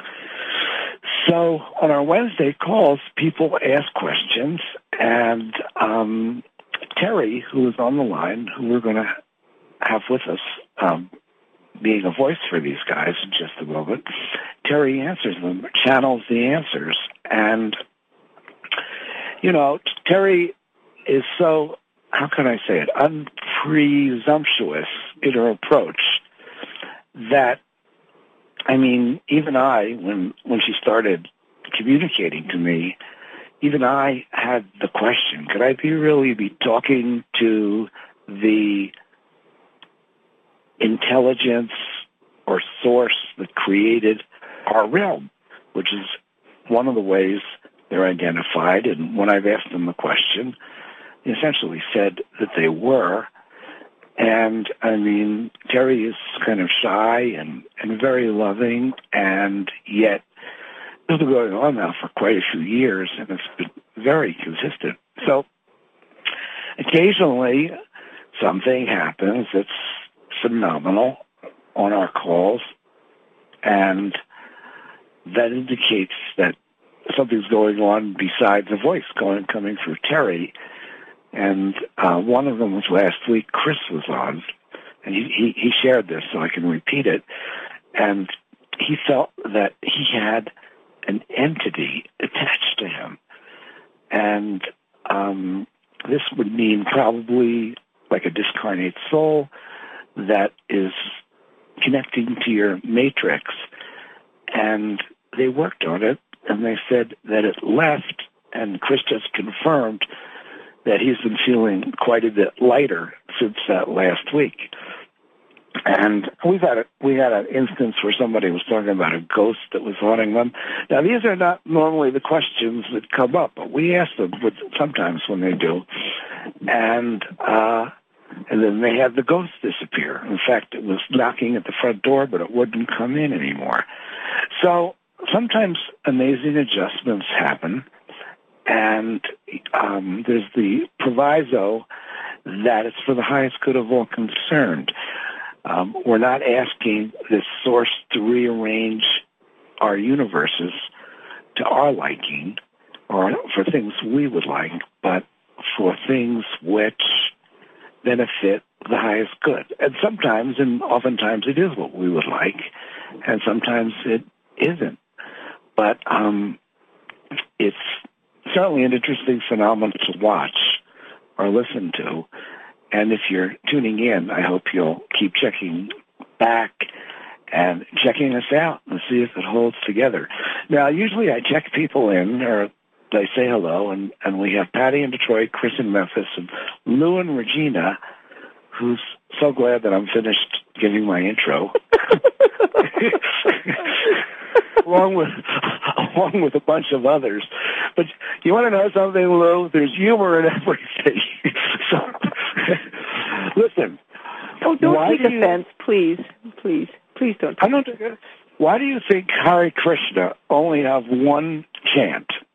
So on our Wednesday calls, people ask questions, and um, Terry, who is on the line, who we're going to have with us, um, being a voice for these guys in just a moment, Terry answers them, channels the answers. And, you know, Terry is so, how can I say it, unpresumptuous in her approach that, I mean, even I, when, when she started communicating to me, even I had the question, could I be really be talking to the intelligence or source that created our realm, which is one of the ways they're identified. And when I've asked them the question, they essentially said that they were. And, I mean, Terry is kind of shy and, and very loving, and yet it's been going on now for quite a few years, and it's been very consistent. So occasionally something happens that's phenomenal on our calls, and that indicates that something's going on besides the voice going coming through Terry. And uh, one of them was last week. Chris was on, and he, he, he shared this, so I can repeat it. And he felt that he had an entity attached to him, and um, this would mean probably like a discarnate soul that is connecting to your matrix. And they worked on it, and they said that it left, and Chris just confirmed that he's been feeling quite a bit lighter since that last week. And we've had a, we had an instance where somebody was talking about a ghost that was haunting them. Now, these are not normally the questions that come up, but we ask them sometimes when they do. And uh, and then they had the ghost disappear. In fact, it was knocking at the front door, but it wouldn't come in anymore. So sometimes amazing adjustments happen. And um, there's the proviso that it's for the highest good of all concerned. Um, we're not asking this source to rearrange our universes to our liking or for things we would like, but for things which benefit the highest good. And sometimes, and oftentimes, it is what we would like, and sometimes it isn't. But um, it's certainly an interesting phenomenon to watch or listen to. And if you're tuning in, I hope you'll keep checking back and checking us out and see if it holds together. Now, usually I check people in, or they say hello, and, and we have Patty in Detroit, Chris in Memphis, and Lou and Regina, who's so glad that I'm finished giving my intro. along with along with a bunch of others. But you want to know something, Lou? There's humor in everything. So, listen. Oh, don't why take do you, offense, please. Please. Please don't take I don't take it. Why do you think Hare Krishna only have one chant?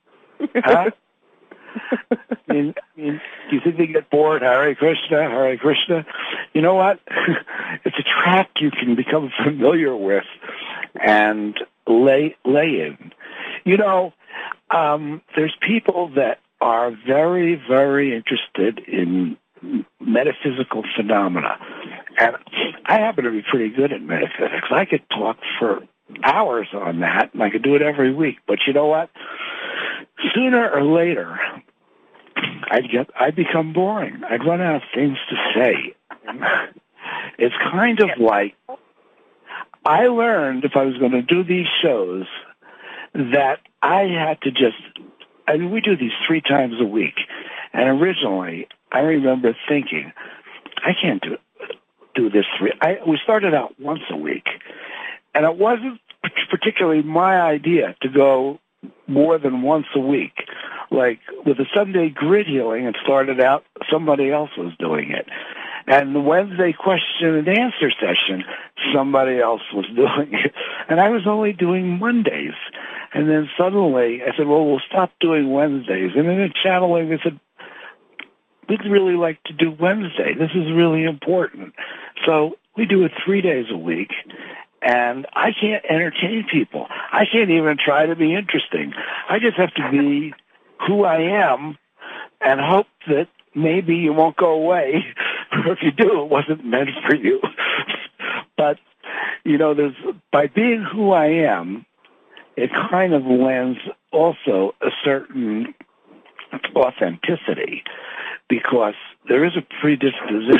Huh? I mean, I mean, do you think they get bored? Hare Krishna, Hare Krishna. You know what? It's a track you can become familiar with and lay lay in. You know, um, there's people that are very, very interested in metaphysical phenomena, and I happen to be pretty good at metaphysics. I could talk for hours on that, and I could do it every week. But you know what? Sooner or later, I'd get, I'd become boring. I'd run out of things to say. It's kind of like I learned if I was going to do these shows that I had to just, I mean, we do these three times a week. And originally, I remember thinking, I can't do do this three. I, we started out once a week. And it wasn't particularly my idea to go more than once a week. Like with the Sunday grid healing, it started out, somebody else was doing it. And the Wednesday question and answer session, somebody else was doing it. And I was only doing Mondays. And then suddenly I said, well, we'll stop doing Wednesdays. And in the channeling, they said, we'd really like to do Wednesday. This is really important. So we do it three days a week. And I can't entertain people. I can't even try to be interesting. I just have to be who I am and hope that maybe you won't go away. Or if you do, it wasn't meant for you. But, you know, there's by being who I am, it kind of lends also a certain authenticity because there is a predisposition.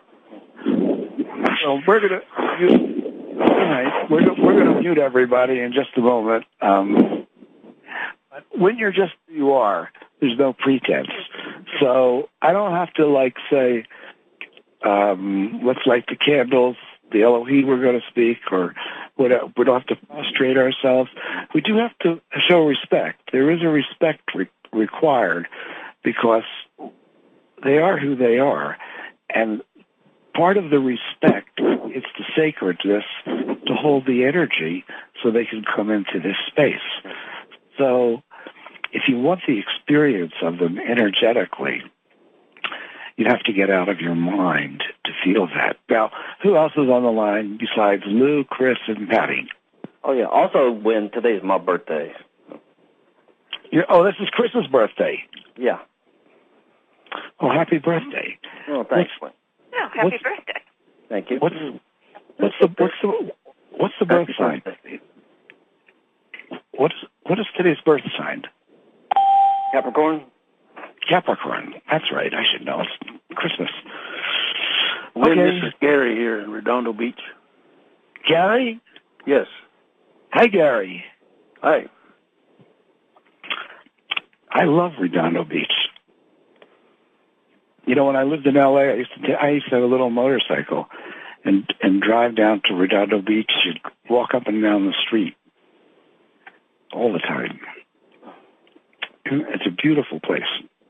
So we're going to... All right, we're we're going to mute everybody in just a moment. Um, when you're just who you are, there's no pretense. So I don't have to like say, um, let's light the candles, the Elohim we're going to speak, or whatever. We don't have to prostrate ourselves. We do have to show respect. There is a respect re- required because they are who they are, and part of the respect is the sacredness to hold the energy so they can come into this space. So if you want the experience of them energetically, you have to get out of your mind to feel that. Now, who else is on the line besides Lou, Chris, and Patty? Oh, yeah. Also, when today's my birthday. You're, oh, this is Chris's birthday. Yeah. Oh, happy birthday. Oh, thanks. Oh, happy What's, birthday. Thank you. What's, what's the what's the what's the birth sign? What's what is today's birth sign? Capricorn. Capricorn. That's right. I should know. It's Christmas. Lynn, Okay. this is Gary here in Redondo Beach. Gary? Yes. Hi, Gary. Hi. I love Redondo Beach. You know, when I lived in L A, I used to t- I used to have a little motorcycle and and drive down to Redondo Beach and walk up and down the street all the time. It's a beautiful place.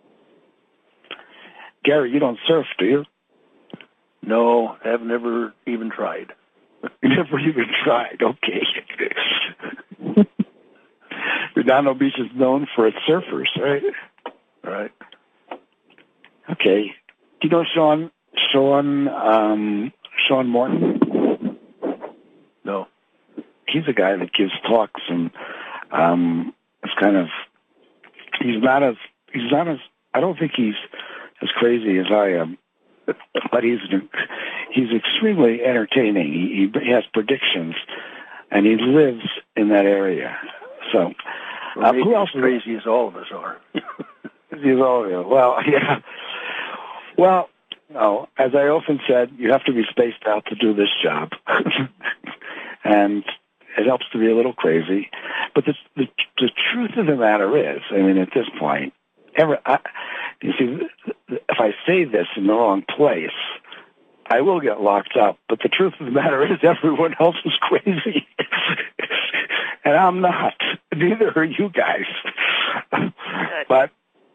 Gary, you don't surf, do you? No, I've never even tried. Never even tried. Okay. Redondo Beach is known for its surfers, right? Right. Okay. Do you know Sean Sean um, Sean Morton? No. He's a guy that gives talks and um, it's kind of he's not as he's not as I don't think he's as crazy as I am, but he's he's extremely entertaining. He, he has predictions, and he lives in that area. So, Well, uh, who else? as crazy as all of us are. He's all well, yeah. Well, no, as I often said, you have to be spaced out to do this job, and it helps to be a little crazy. But the the, the truth of the matter is, I mean, at this point, ever I, you see, if I say this in the wrong place, I will get locked up. But the truth of the matter is, everyone else is crazy, and I'm not. Neither are you guys. But.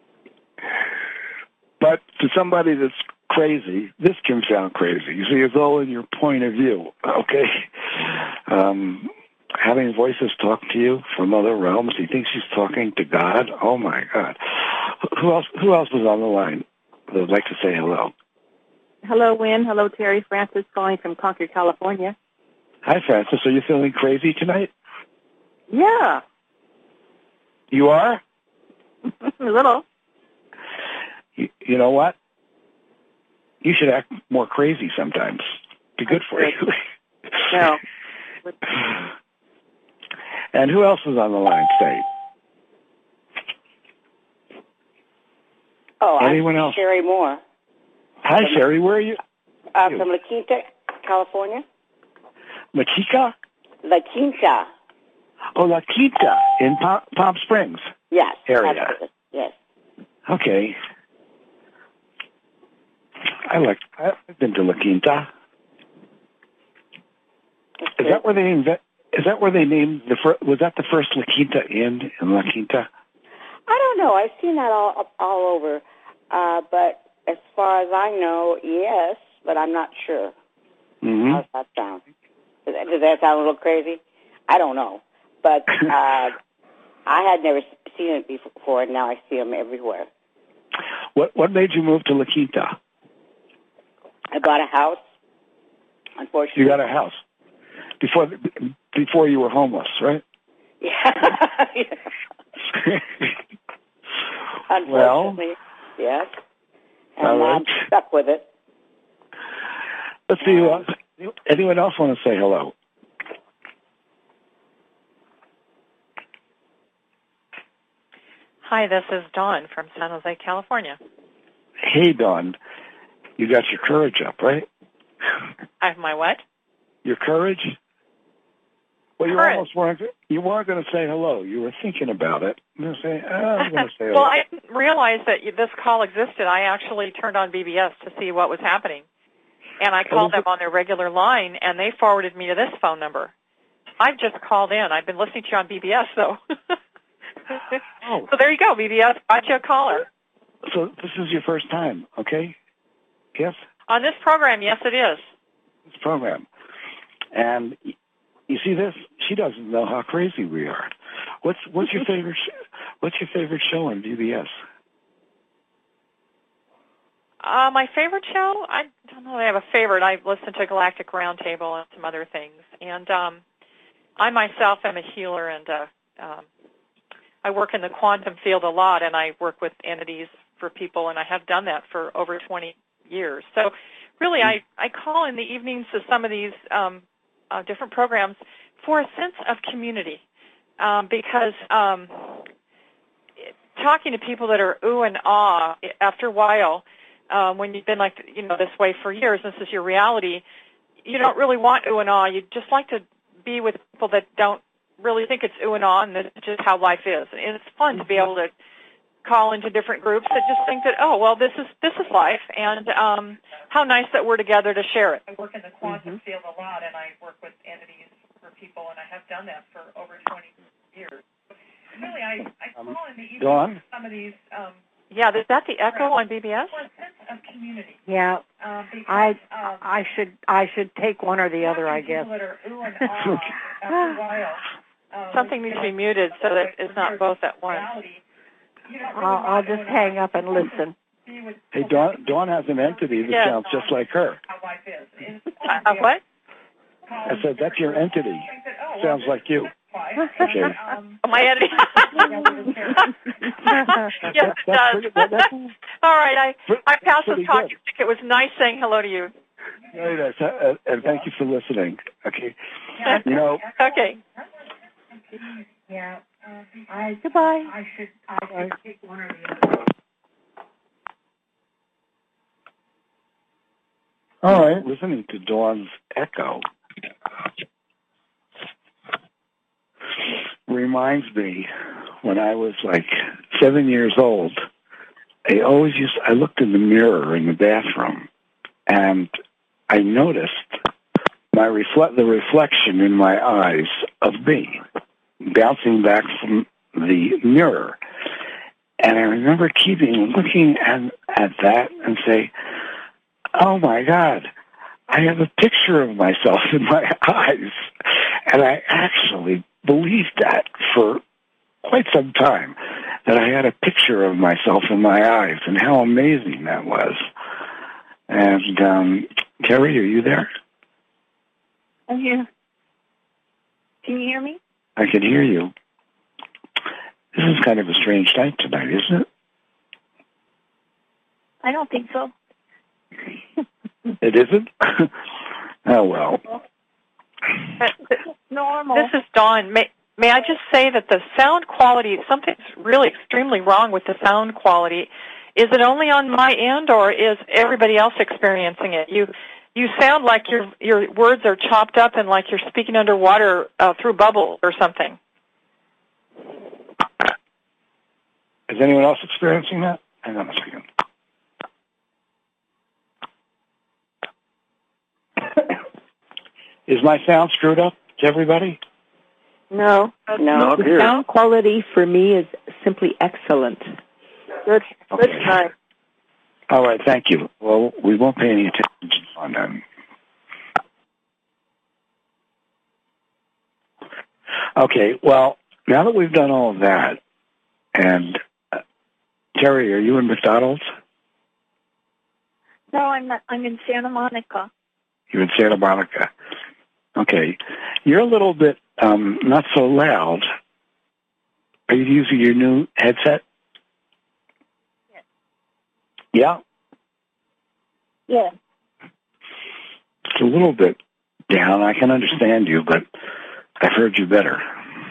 But to somebody that's crazy, this can sound crazy. You see, it's all in your point of view, okay? Um, having voices talk to you from other realms. He thinks he's talking to God. Oh my God! Who else? Who else is on the line that would like to say hello? Hello, Wynn. Hello, Terry. Francis calling from Concord, California. Hi, Francis. Are you feeling crazy tonight? Yeah. You are? A little. You, you know what? You should act more crazy sometimes. Be good for you. No. And who else is on the line today? Oh, Anyone I'm else? Sherry Moore. Hi, Sherry. Where are you? Uh, from La Quinta, California. La Chica? La Quinta. Oh, La Quinta in Palm, Palm Springs. Yes. Area. Absolutely. Yes. Okay. I like. I've been to La Quinta. Is that where they inve- Is that where they named the first? Was that the first La Quinta Inn in La Quinta? I don't know. I've seen that all all over, uh, but as far as I know, yes, but I'm not sure. Mm-hmm. How's that sound? Does that, does that sound a little crazy? I don't know, but uh, I had never seen it before, and now I see them everywhere. What What made you move to La Quinta? I bought a house. Unfortunately, You got a house before before you were homeless, right? Yeah. Unfortunately, Well, yes. And all right. I'm stuck with it. Let's see. Who else, anyone else want to say hello? Hi, this is Dawn from San Jose, California. Hey, Dawn. You got your courage up, right? I have my what? Your courage? Well, you Courage. almost weren't. You weren't going to say hello. You were thinking about it. You say, oh, I'm going to say hello. Well, I didn't realize that you, this call existed. I actually turned on B B S to see what was happening. And I called them on their regular line, and they forwarded me to this phone number. I've just called in. I've been listening to you on B B S, though. Oh. So there you go, B B S. Got you a caller. So this is your first time, okay? Yes? On this program, yes, it is. This program. And y- you see this? She doesn't know how crazy we are. What's what's your favorite sh- What's your favorite show on B B S? Uh, my favorite show? I don't know if I have a favorite. I listen to Galactic Roundtable and some other things. And um, I myself am a healer, and uh, um, I work in the quantum field a lot, and I work with entities for people, and I have done that for over twenty years. So really, I, I call in the evenings to some of these um, uh, different programs for a sense of community, um, because um, talking to people that are ooh and ah, after a while, um, when you've been like, you know, this way for years, this is your reality, you don't really want ooh and ah. You just like to be with people that don't really think it's ooh and ah, and that's just how life is. And it's fun to be able to call into different groups that just think that, oh, well, this is this is life, and um, how nice that we're together to share it. I work in the quantum mm-hmm. field a lot, and I work with entities for people, and I have done that for over twenty years. Really, I, I call in the evening Dawn? some of these. Um, yeah, is that the echo on B B S? For a sense of community. Yeah, Uh, because, I um, I should I should take one or the other, I guess. People that are ooh and ah after a while. Um, Something needs to be muted so that it's not both at once. I'll, I'll just hang up and listen. Hey, Dawn, Dawn has an entity that Yeah. sounds just like her. Uh, what? I said, that's your entity. Sounds like you. Okay. My entity. Yes, it That's does. pretty- that- that's- All right, I, I passed the pretty talking good. stick. It was nice saying hello to you. Very nice. Uh, And thank you for listening. Okay. You know, Okay. Yeah. I goodbye. I should, I should take one or the other. all right, listening to Dawn's echo reminds me when I was like seven years old, I always used, I looked in the mirror in the bathroom and I noticed my reflect, the reflection in my eyes of me bouncing back from the mirror. And I remember keeping looking at, at that and say, oh my God, I have a picture of myself in my eyes. And I actually believed that for quite some time, that I had a picture of myself in my eyes, and how amazing that was. And, um, Terry, are you there? I'm here. Can you hear me? I can hear you. This is kind of a strange night tonight, isn't it? I don't think so. It isn't? Oh, well. Normal. This is Dawn. May, may I just say that the sound quality, something's really extremely wrong with the sound quality. Is it only on my end, or is everybody else experiencing it? You you sound like your your words are chopped up and like you're speaking underwater uh, through bubbles or something. Is anyone else experiencing that? Hang on a second. Is my sound screwed up to everybody? No, no. Not the here. sound quality for me is simply excellent. Good, good try. All right, thank you. Well, we won't pay any attention on them. Okay, well, now that we've done all of that, and uh, Terry, are you in McDonald's? No, I'm not. I'm in Santa Monica. You're in Santa Monica. Okay. You're a little bit um, not so loud. Are you using your new headset? Yes. Yeah? Yeah. It's a little bit down. I can understand you, but I've heard you better.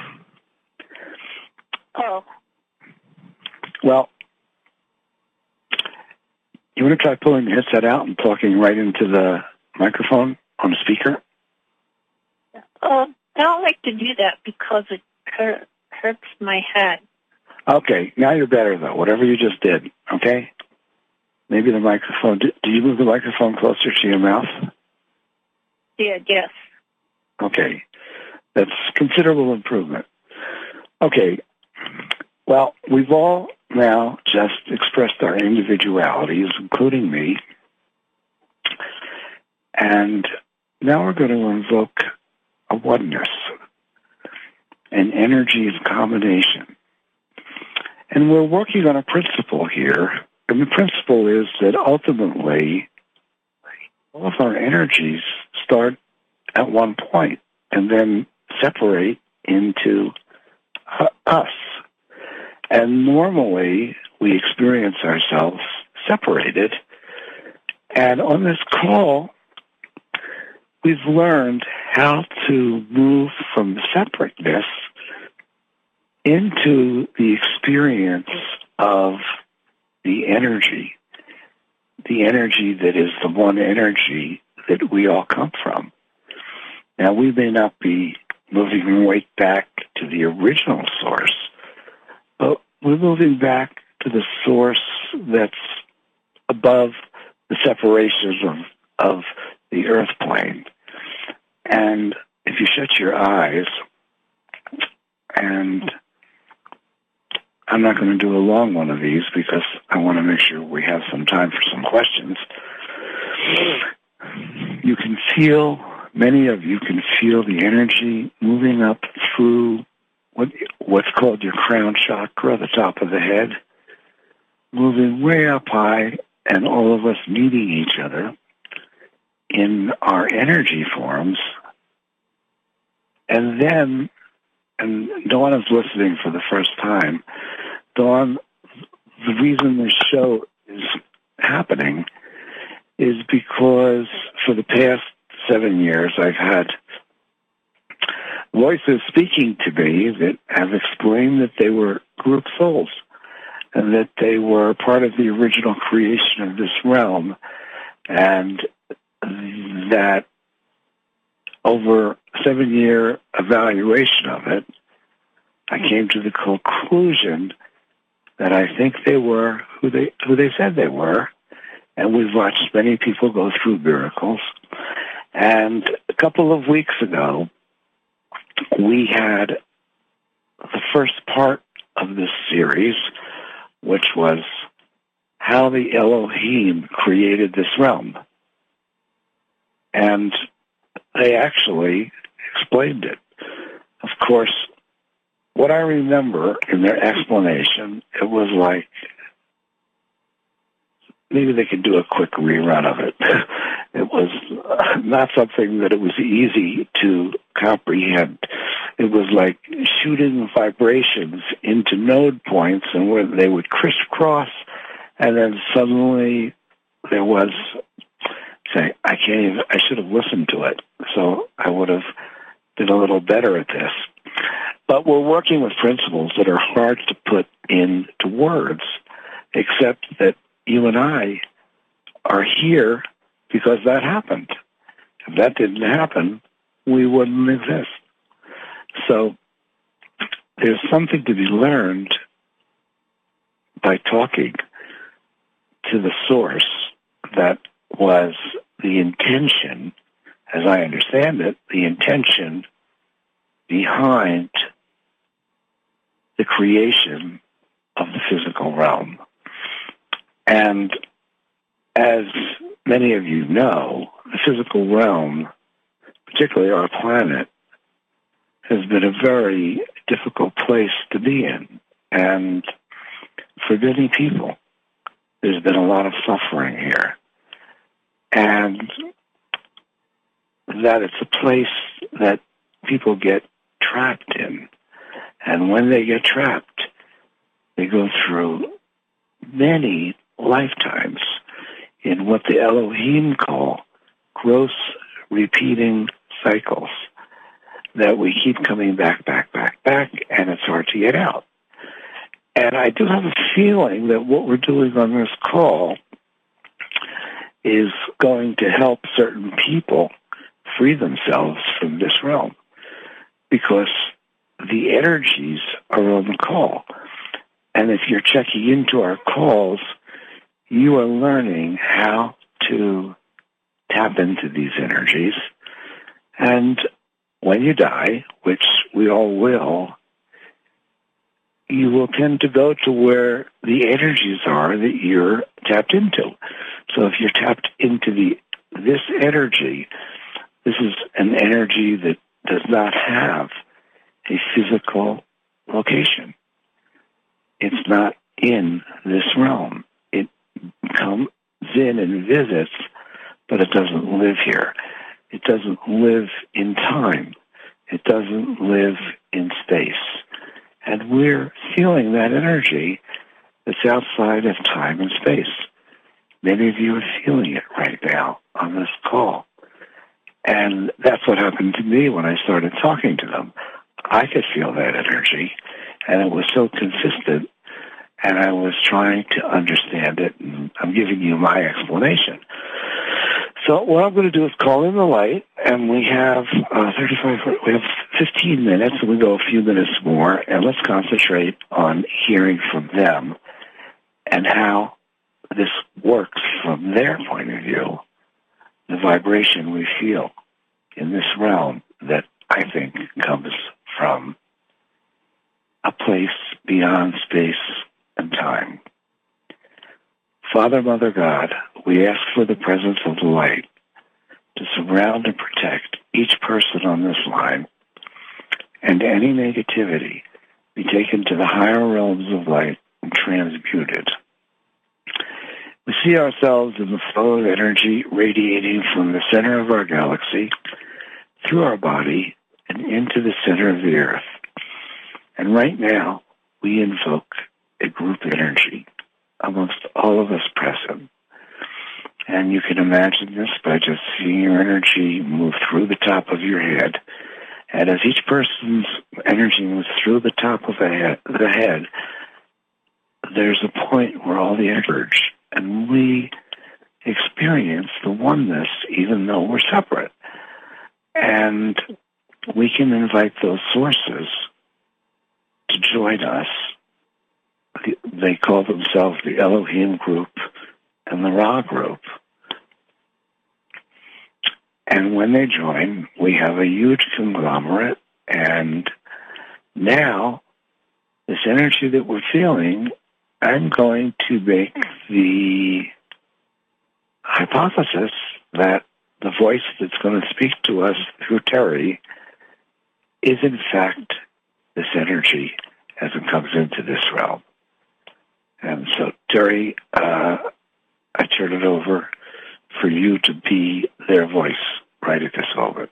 Oh. Well, you want to try pulling the headset out and talking right into the microphone on the speaker? Uh, I don't like to do that because it hurt, hurts my head. Okay, now you're better, though, whatever you just did, okay? Maybe the microphone... Do, do you move the microphone closer to your mouth? Yeah, yes. Okay. That's considerable improvement. Okay. Well, we've all now just expressed our individualities, including me. And now we're going to invoke a oneness, an energy of combination. And we're working on a principle here. And the principle is that ultimately, all of our energies start at one point and then separate into uh, us. And normally, we experience ourselves separated. And on this call, we've learned how to move from the separateness into the experience of the energy, the energy that is the one energy that we all come from. Now, we may not be moving right back to the original source, but we're moving back to the source that's above the separations of, of the earth plane. And if you shut your eyes, and I'm not going to do a long one of these because I want to make sure we have some time for some questions. You can feel, many of you can feel the energy moving up through what what's called your crown chakra, the top of the head, moving way up high, and all of us meeting each other in our energy forms. And then, and Dawn is listening for the first time, Dawn, the reason this show is happening is because for the past seven years I've had voices speaking to me that have explained that they were group souls and that they were part of the original creation of this realm, and that over a seven-year evaluation of it, I came to the conclusion that I think they were who they who they said they were, and we've watched many people go through miracles. And a couple of weeks ago, we had the first part of this series, which was how the Elohim created this realm. And they actually explained it. of course, what I remember in their explanation, it was like, maybe they could do a quick rerun of it. It was uh, not something that it was easy to comprehend. It was like shooting vibrations into node points, and where they would crisscross, and then suddenly there was, say, I can't even, I should have listened to it, so I would have been a little better at this. But we're working with principles that are hard to put into words, except that you and I are here because that happened. If that didn't happen, we wouldn't exist. So there's something to be learned by talking to the source that was the intention, as I understand it, the intention behind the creation of the physical realm. And as many of you know, the physical realm, particularly our planet, has been a very difficult place to be in. And for many people, there's been a lot of suffering here. And that it's a place that people get trapped in. And when they get trapped, they go through many lifetimes in what the Elohim call gross repeating cycles that we keep coming back, back, back, back, and it's hard to get out. And I do have a feeling that what we're doing on this call is going to help certain people free themselves from this realm, because the energies are on the call. And if you're checking into our calls, you are learning how to tap into these energies. And when you die, which we all will, you will tend to go to where the energies are that you're tapped into. So if you're tapped into the this energy, this is an energy that does not have a physical location. It's not in this realm. It comes in and visits, but it doesn't live here. It doesn't live in time. It doesn't live in space. And we're feeling that energy that's outside of time and space. Many of you are feeling it right now on this call. And that's what happened to me when I started talking to them. I could feel that energy, and it was so consistent, and I was trying to understand it, and I'm giving you my explanation. So what I'm going to do is call in the light, and we have uh, thirty-five, we have fifteen minutes, and we go a few minutes more, and let's concentrate on hearing from them and how this works from their point of view, the vibration we feel in this realm that I think comes from a place beyond space and time. Father, Mother God, we ask for the presence of the light to surround and protect each person on this line, and any negativity be taken to the higher realms of light and transmuted. We see ourselves in the flow of energy radiating from the center of our galaxy through our body and into the center of the earth. And right now, we invoke a group energy amongst all of us present. And you can imagine this by just seeing your energy move through the top of your head. And as each person's energy moves through the top of the head, the head there's a point where all the energy merge, and we experience the oneness even though we're separate. And we can invite those sources to join us. They call themselves the Elohim group and the Ra group. And when they join, we have a huge conglomerate, and now this energy that we're feeling, I'm going to make the hypothesis that the voice that's going to speak to us through Terry is in fact this energy as it comes into this realm. And so, Terry, uh, I turn it over for you to be their voice right at this moment.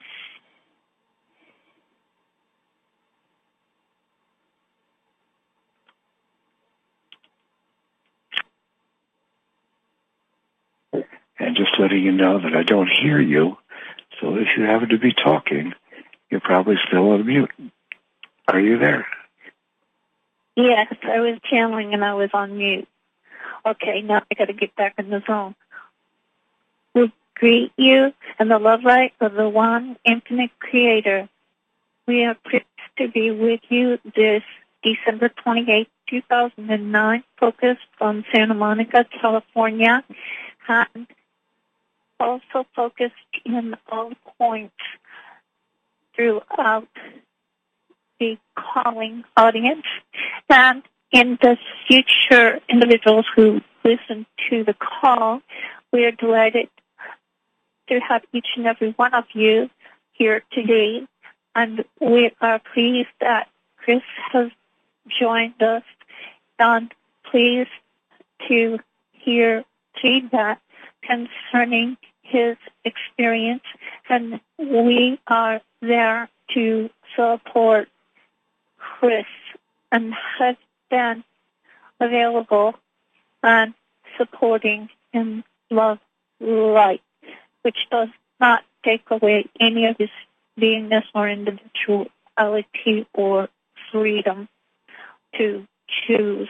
And just letting you know that I don't hear you, so if you happen to be talking, you're probably still on mute. Are you there? Yes, I was channeling and I was on mute. Okay, now I got to get back in the zone. We greet you in the love light of the one infinite creator. We are pleased to be with you this December twenty-eighth, two thousand nine, focused on Santa Monica, California, and also focused in all points throughout the calling audience. And in the future individuals who listen to the call, we are delighted to have each and every one of you here today. And we are pleased that Chris has joined us, and pleased to hear feedback concerning his experience. And we are there to support Chris and have been available and supporting in love light, which does not take away any of his beingness or individuality or freedom to choose.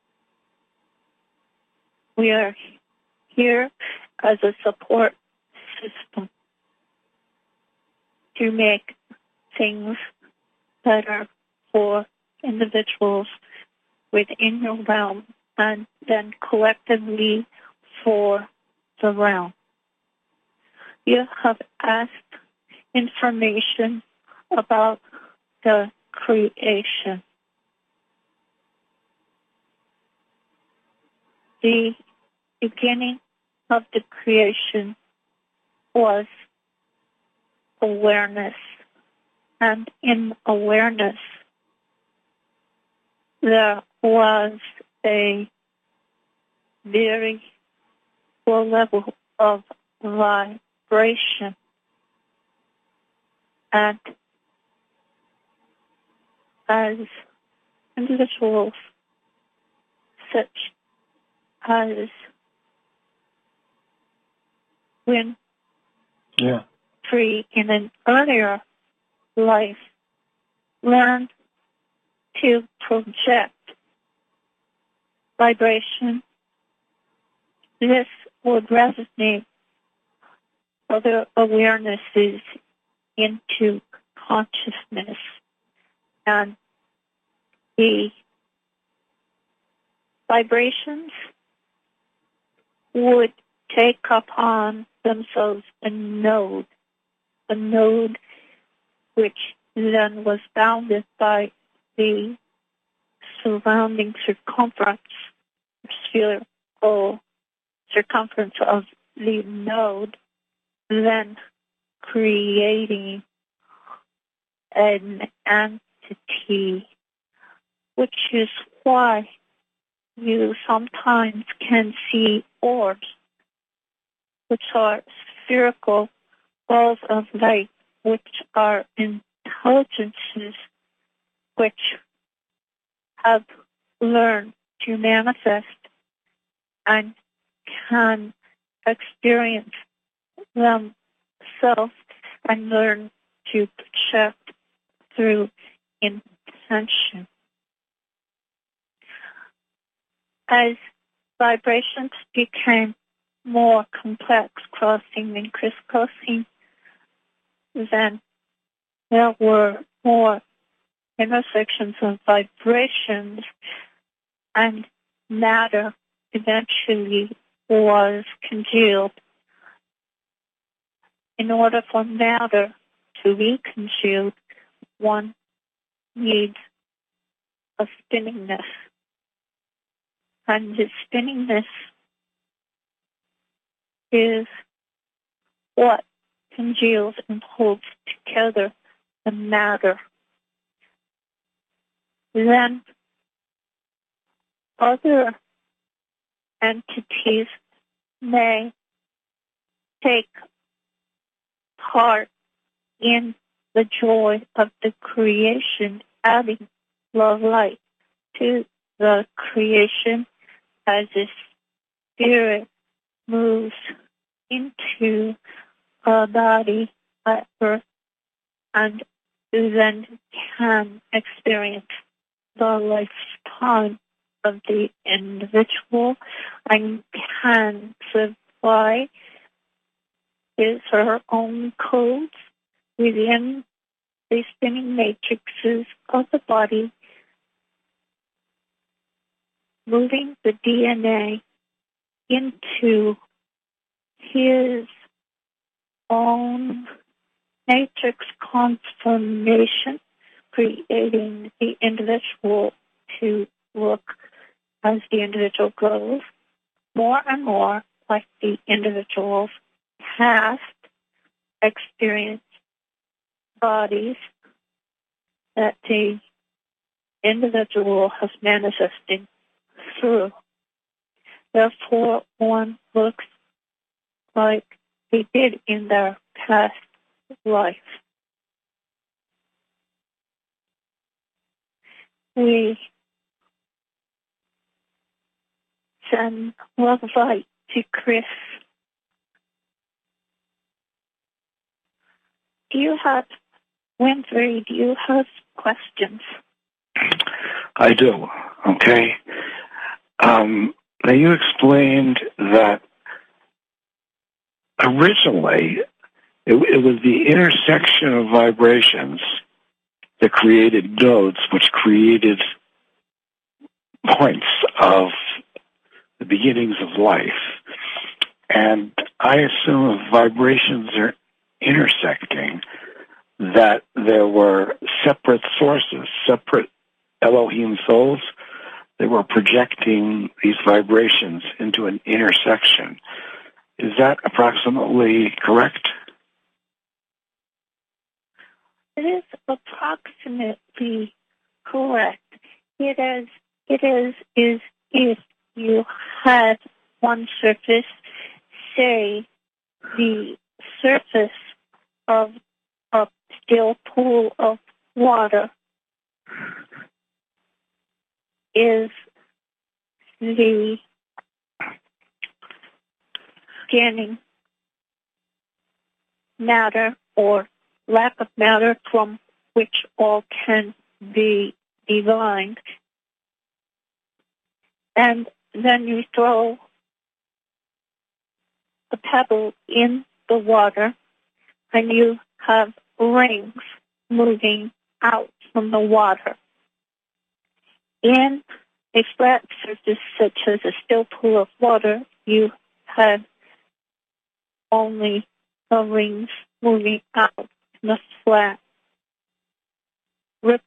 We are here as a support system to make things better for individuals within your realm and then collectively for the realm. You have asked information about the creation. The beginning of the creation was awareness. And in awareness, there was a very low level of vibration. And as individuals such as when yeah. free in an earlier life learn to project vibration, this would resonate other awarenesses into consciousness, and the vibrations would take upon themselves a node, a node which then was bounded by the surrounding circumference, spherical circumference of the node, then creating an entity, which is why you sometimes can see orbs, which are spherical balls of light, which are intelligences which have learned to manifest and can experience themselves and learn to project through intention. As vibrations became more complex, crossing and crisscrossing, then there were more intersections of vibrations, and matter eventually was congealed. In order for matter to be congealed, one needs a spinningness. And the spinningness is what congeals and holds together the matter. Then other entities may take part in the joy of the creation, adding love light to the creation as the spirit moves into a body at birth and then can experience the lifetime of the individual and can supply his or her own codes within the spinning matrices of the body, moving the D N A into his own matrix conformation, creating the individual to look as the individual grows more and more like the individual's past experience bodies that the individual has manifested through. Therefore, one looks like they did in their past life. We send love light to Chris. Do you have, Winfrey, do you have questions? I do, okay. Um, now you explained that originally it, it was the intersection of vibrations that created nodes, which created points of the beginnings of life. And I assume if vibrations are intersecting, that there were separate sources, separate Elohim souls. They were projecting these vibrations into an intersection. Is that approximately correct? It is approximately correct. It is, it is, is if you had one surface, say the surface of a still pool of water is the scanning matter or lack of matter from which all can be divined. And then you throw a pebble in the water and you have rings moving out from the water. In a flat surface such as a still pool of water, you have only the rings moving out in a flat ripple.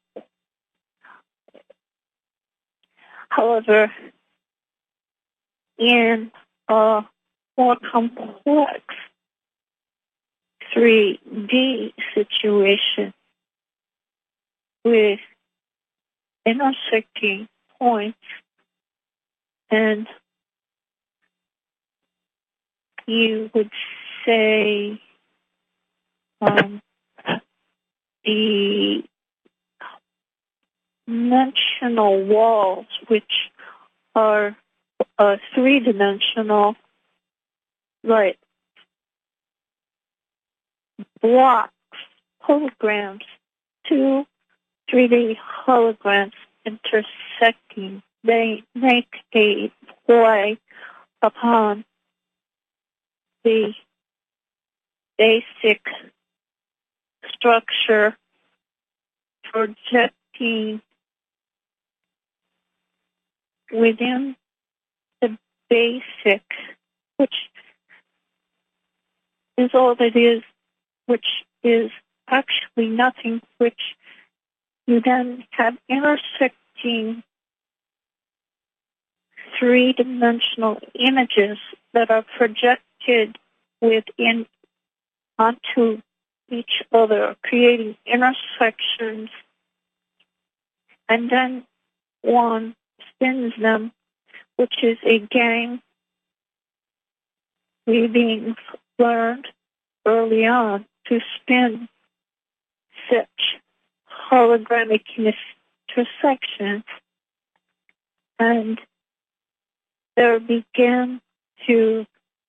However, in a more complex three D situation with intersecting points, and you would say um, the dimensional walls, which are uh, three-dimensional, like blocks, holograms, two three D holograms intersecting, they make a play upon the basic structure, projecting within the basic, which is all that is, which is actually nothing, which you then have intersecting three-dimensional images that are projected within onto each other, creating intersections, and then one spins them, which is a game we beings learned early on to spin such hologramic intersections, and there began to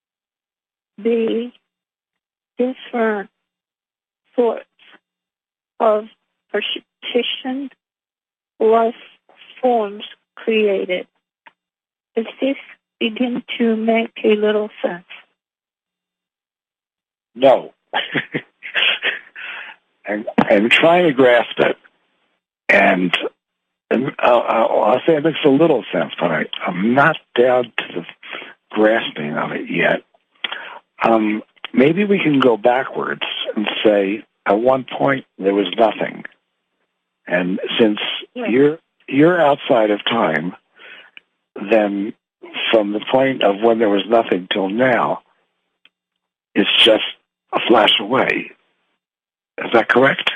be different sorts of partitioned life forms created. Does this begin to make a little sense? No. I'm, I'm trying to grasp it, and, and I'll, I'll, I'll say it makes a little sense, but I, I'm not down to the grasping of it yet. Um, maybe we can go backwards and say, at one point, there was nothing. And since yeah. you're you're outside of time, then from the point of when there was nothing till now, it's just a flash away. Is that correct?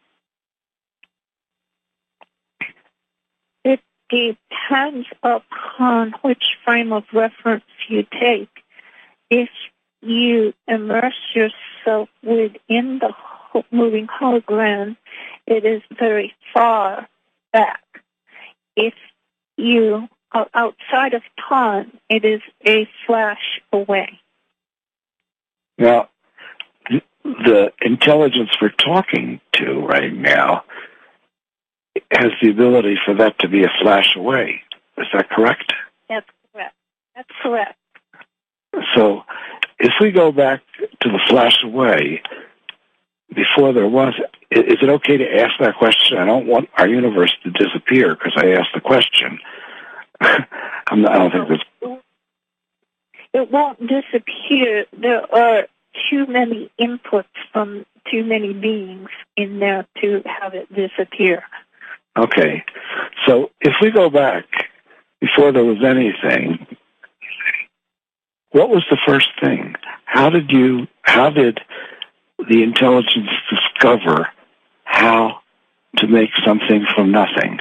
It depends upon which frame of reference you take. If you immerse yourself within the moving hologram, it is very far back. If you are outside of time, it is a flash away. Now, the intelligence we're talking to right now has the ability for that to be a flash away. Is that correct? That's correct. That's correct. So, if we go back to the flash away, before there was, is it okay to ask that question? I don't want our universe to disappear because I asked the question. I'm not, I don't think there's... It won't disappear. There are too many inputs from too many beings in there to have it disappear. Okay. So if we go back before there was anything, what was the first thing? How did you, how did the intelligence discover how to make something from nothing?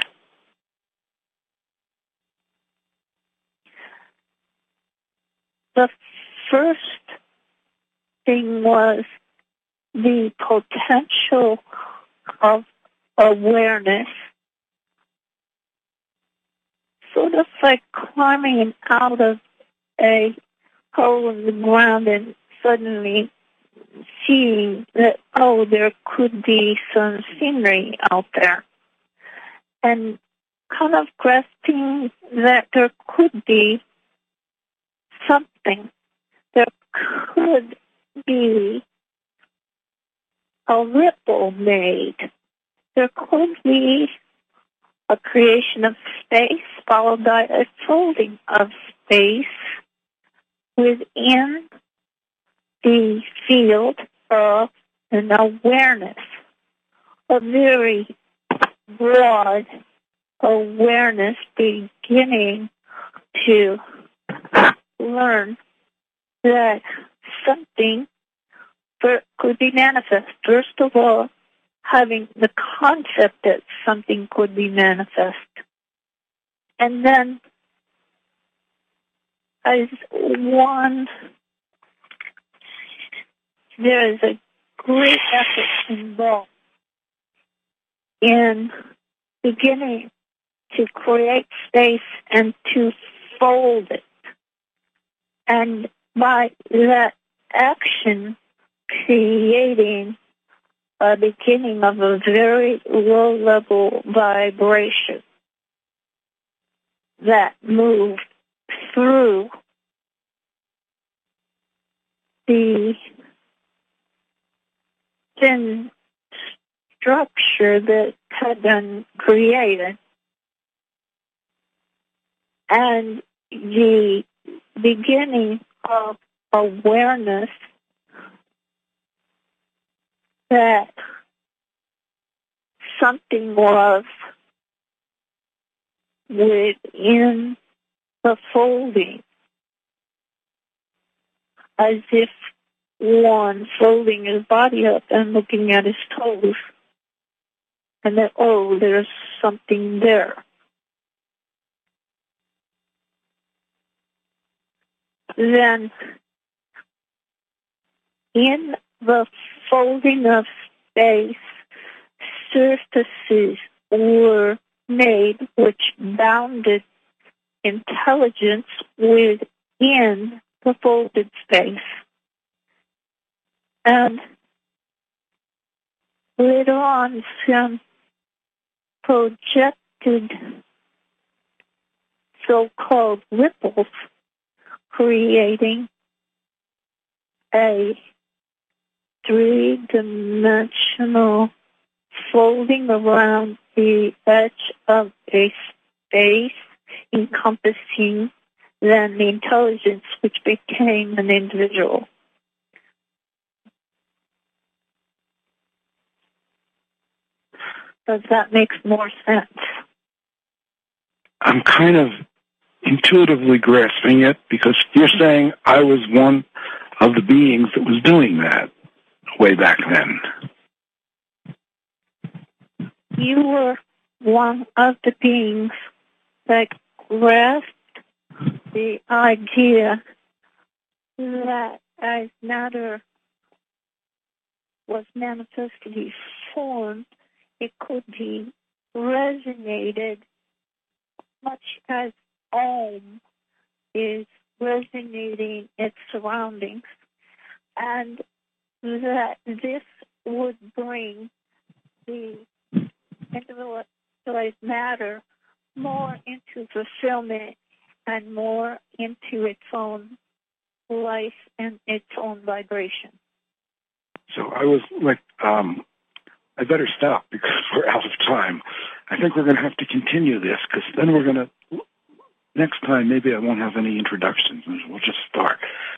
The first thing was the potential of awareness, sort of like climbing out of a hole in the ground and suddenly seeing that, oh, there could be some scenery out there, and kind of grasping that there could be something. There could be a ripple made. There could be a creation of space followed by a folding of space within the field of an awareness, a very broad awareness beginning to learn that something could be manifest. First of all, having the concept that something could be manifest. And then, as one, there is a great effort involved in beginning to create space and to fold it. And by that action, creating a beginning of a very low-level vibration that moved through the thin structure that had been created, and the beginning of awareness that something was within the folding, as if one folding his body up and looking at his toes. And then, oh, there's something there. Then, in the folding of space, surfaces were made which bounded intelligence within the folded space. And later on, some projected so-called ripples, creating a three-dimensional folding around the edge of a space encompassing then the intelligence which became an individual. Does that make more sense? I'm kind of intuitively grasping it because you're saying I was one of the beings that was doing that way back then. You were one of the beings that grasped the idea that as matter was manifestly formed, it could be resonated much as Om is resonating its surroundings, and that this would bring the individualized matter more into fulfillment and more into its own life and its own vibration. So I was like, um, I better stop because we're out of time. I think we're going to have to continue this because then we're going to, next time, maybe I won't have any introductions and we'll just start.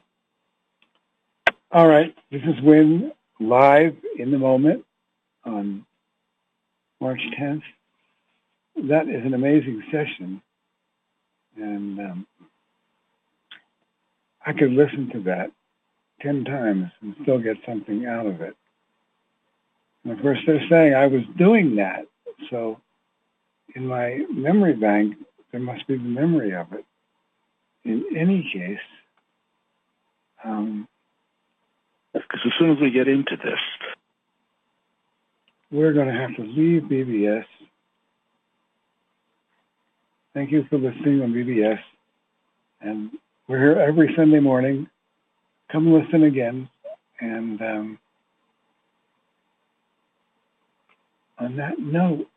All right. This is Wynn live in the moment on March tenth. That is an amazing session. And um, I could listen to that ten times and still get something out of it. And of course, they're saying I was doing that. So in my memory bank, there must be the memory of it. In any case, um, because as soon as we get into this, we're going to have to leave B B S. Thank you for listening on B B S. And we're here every Sunday morning. Come listen again. And um, on that note,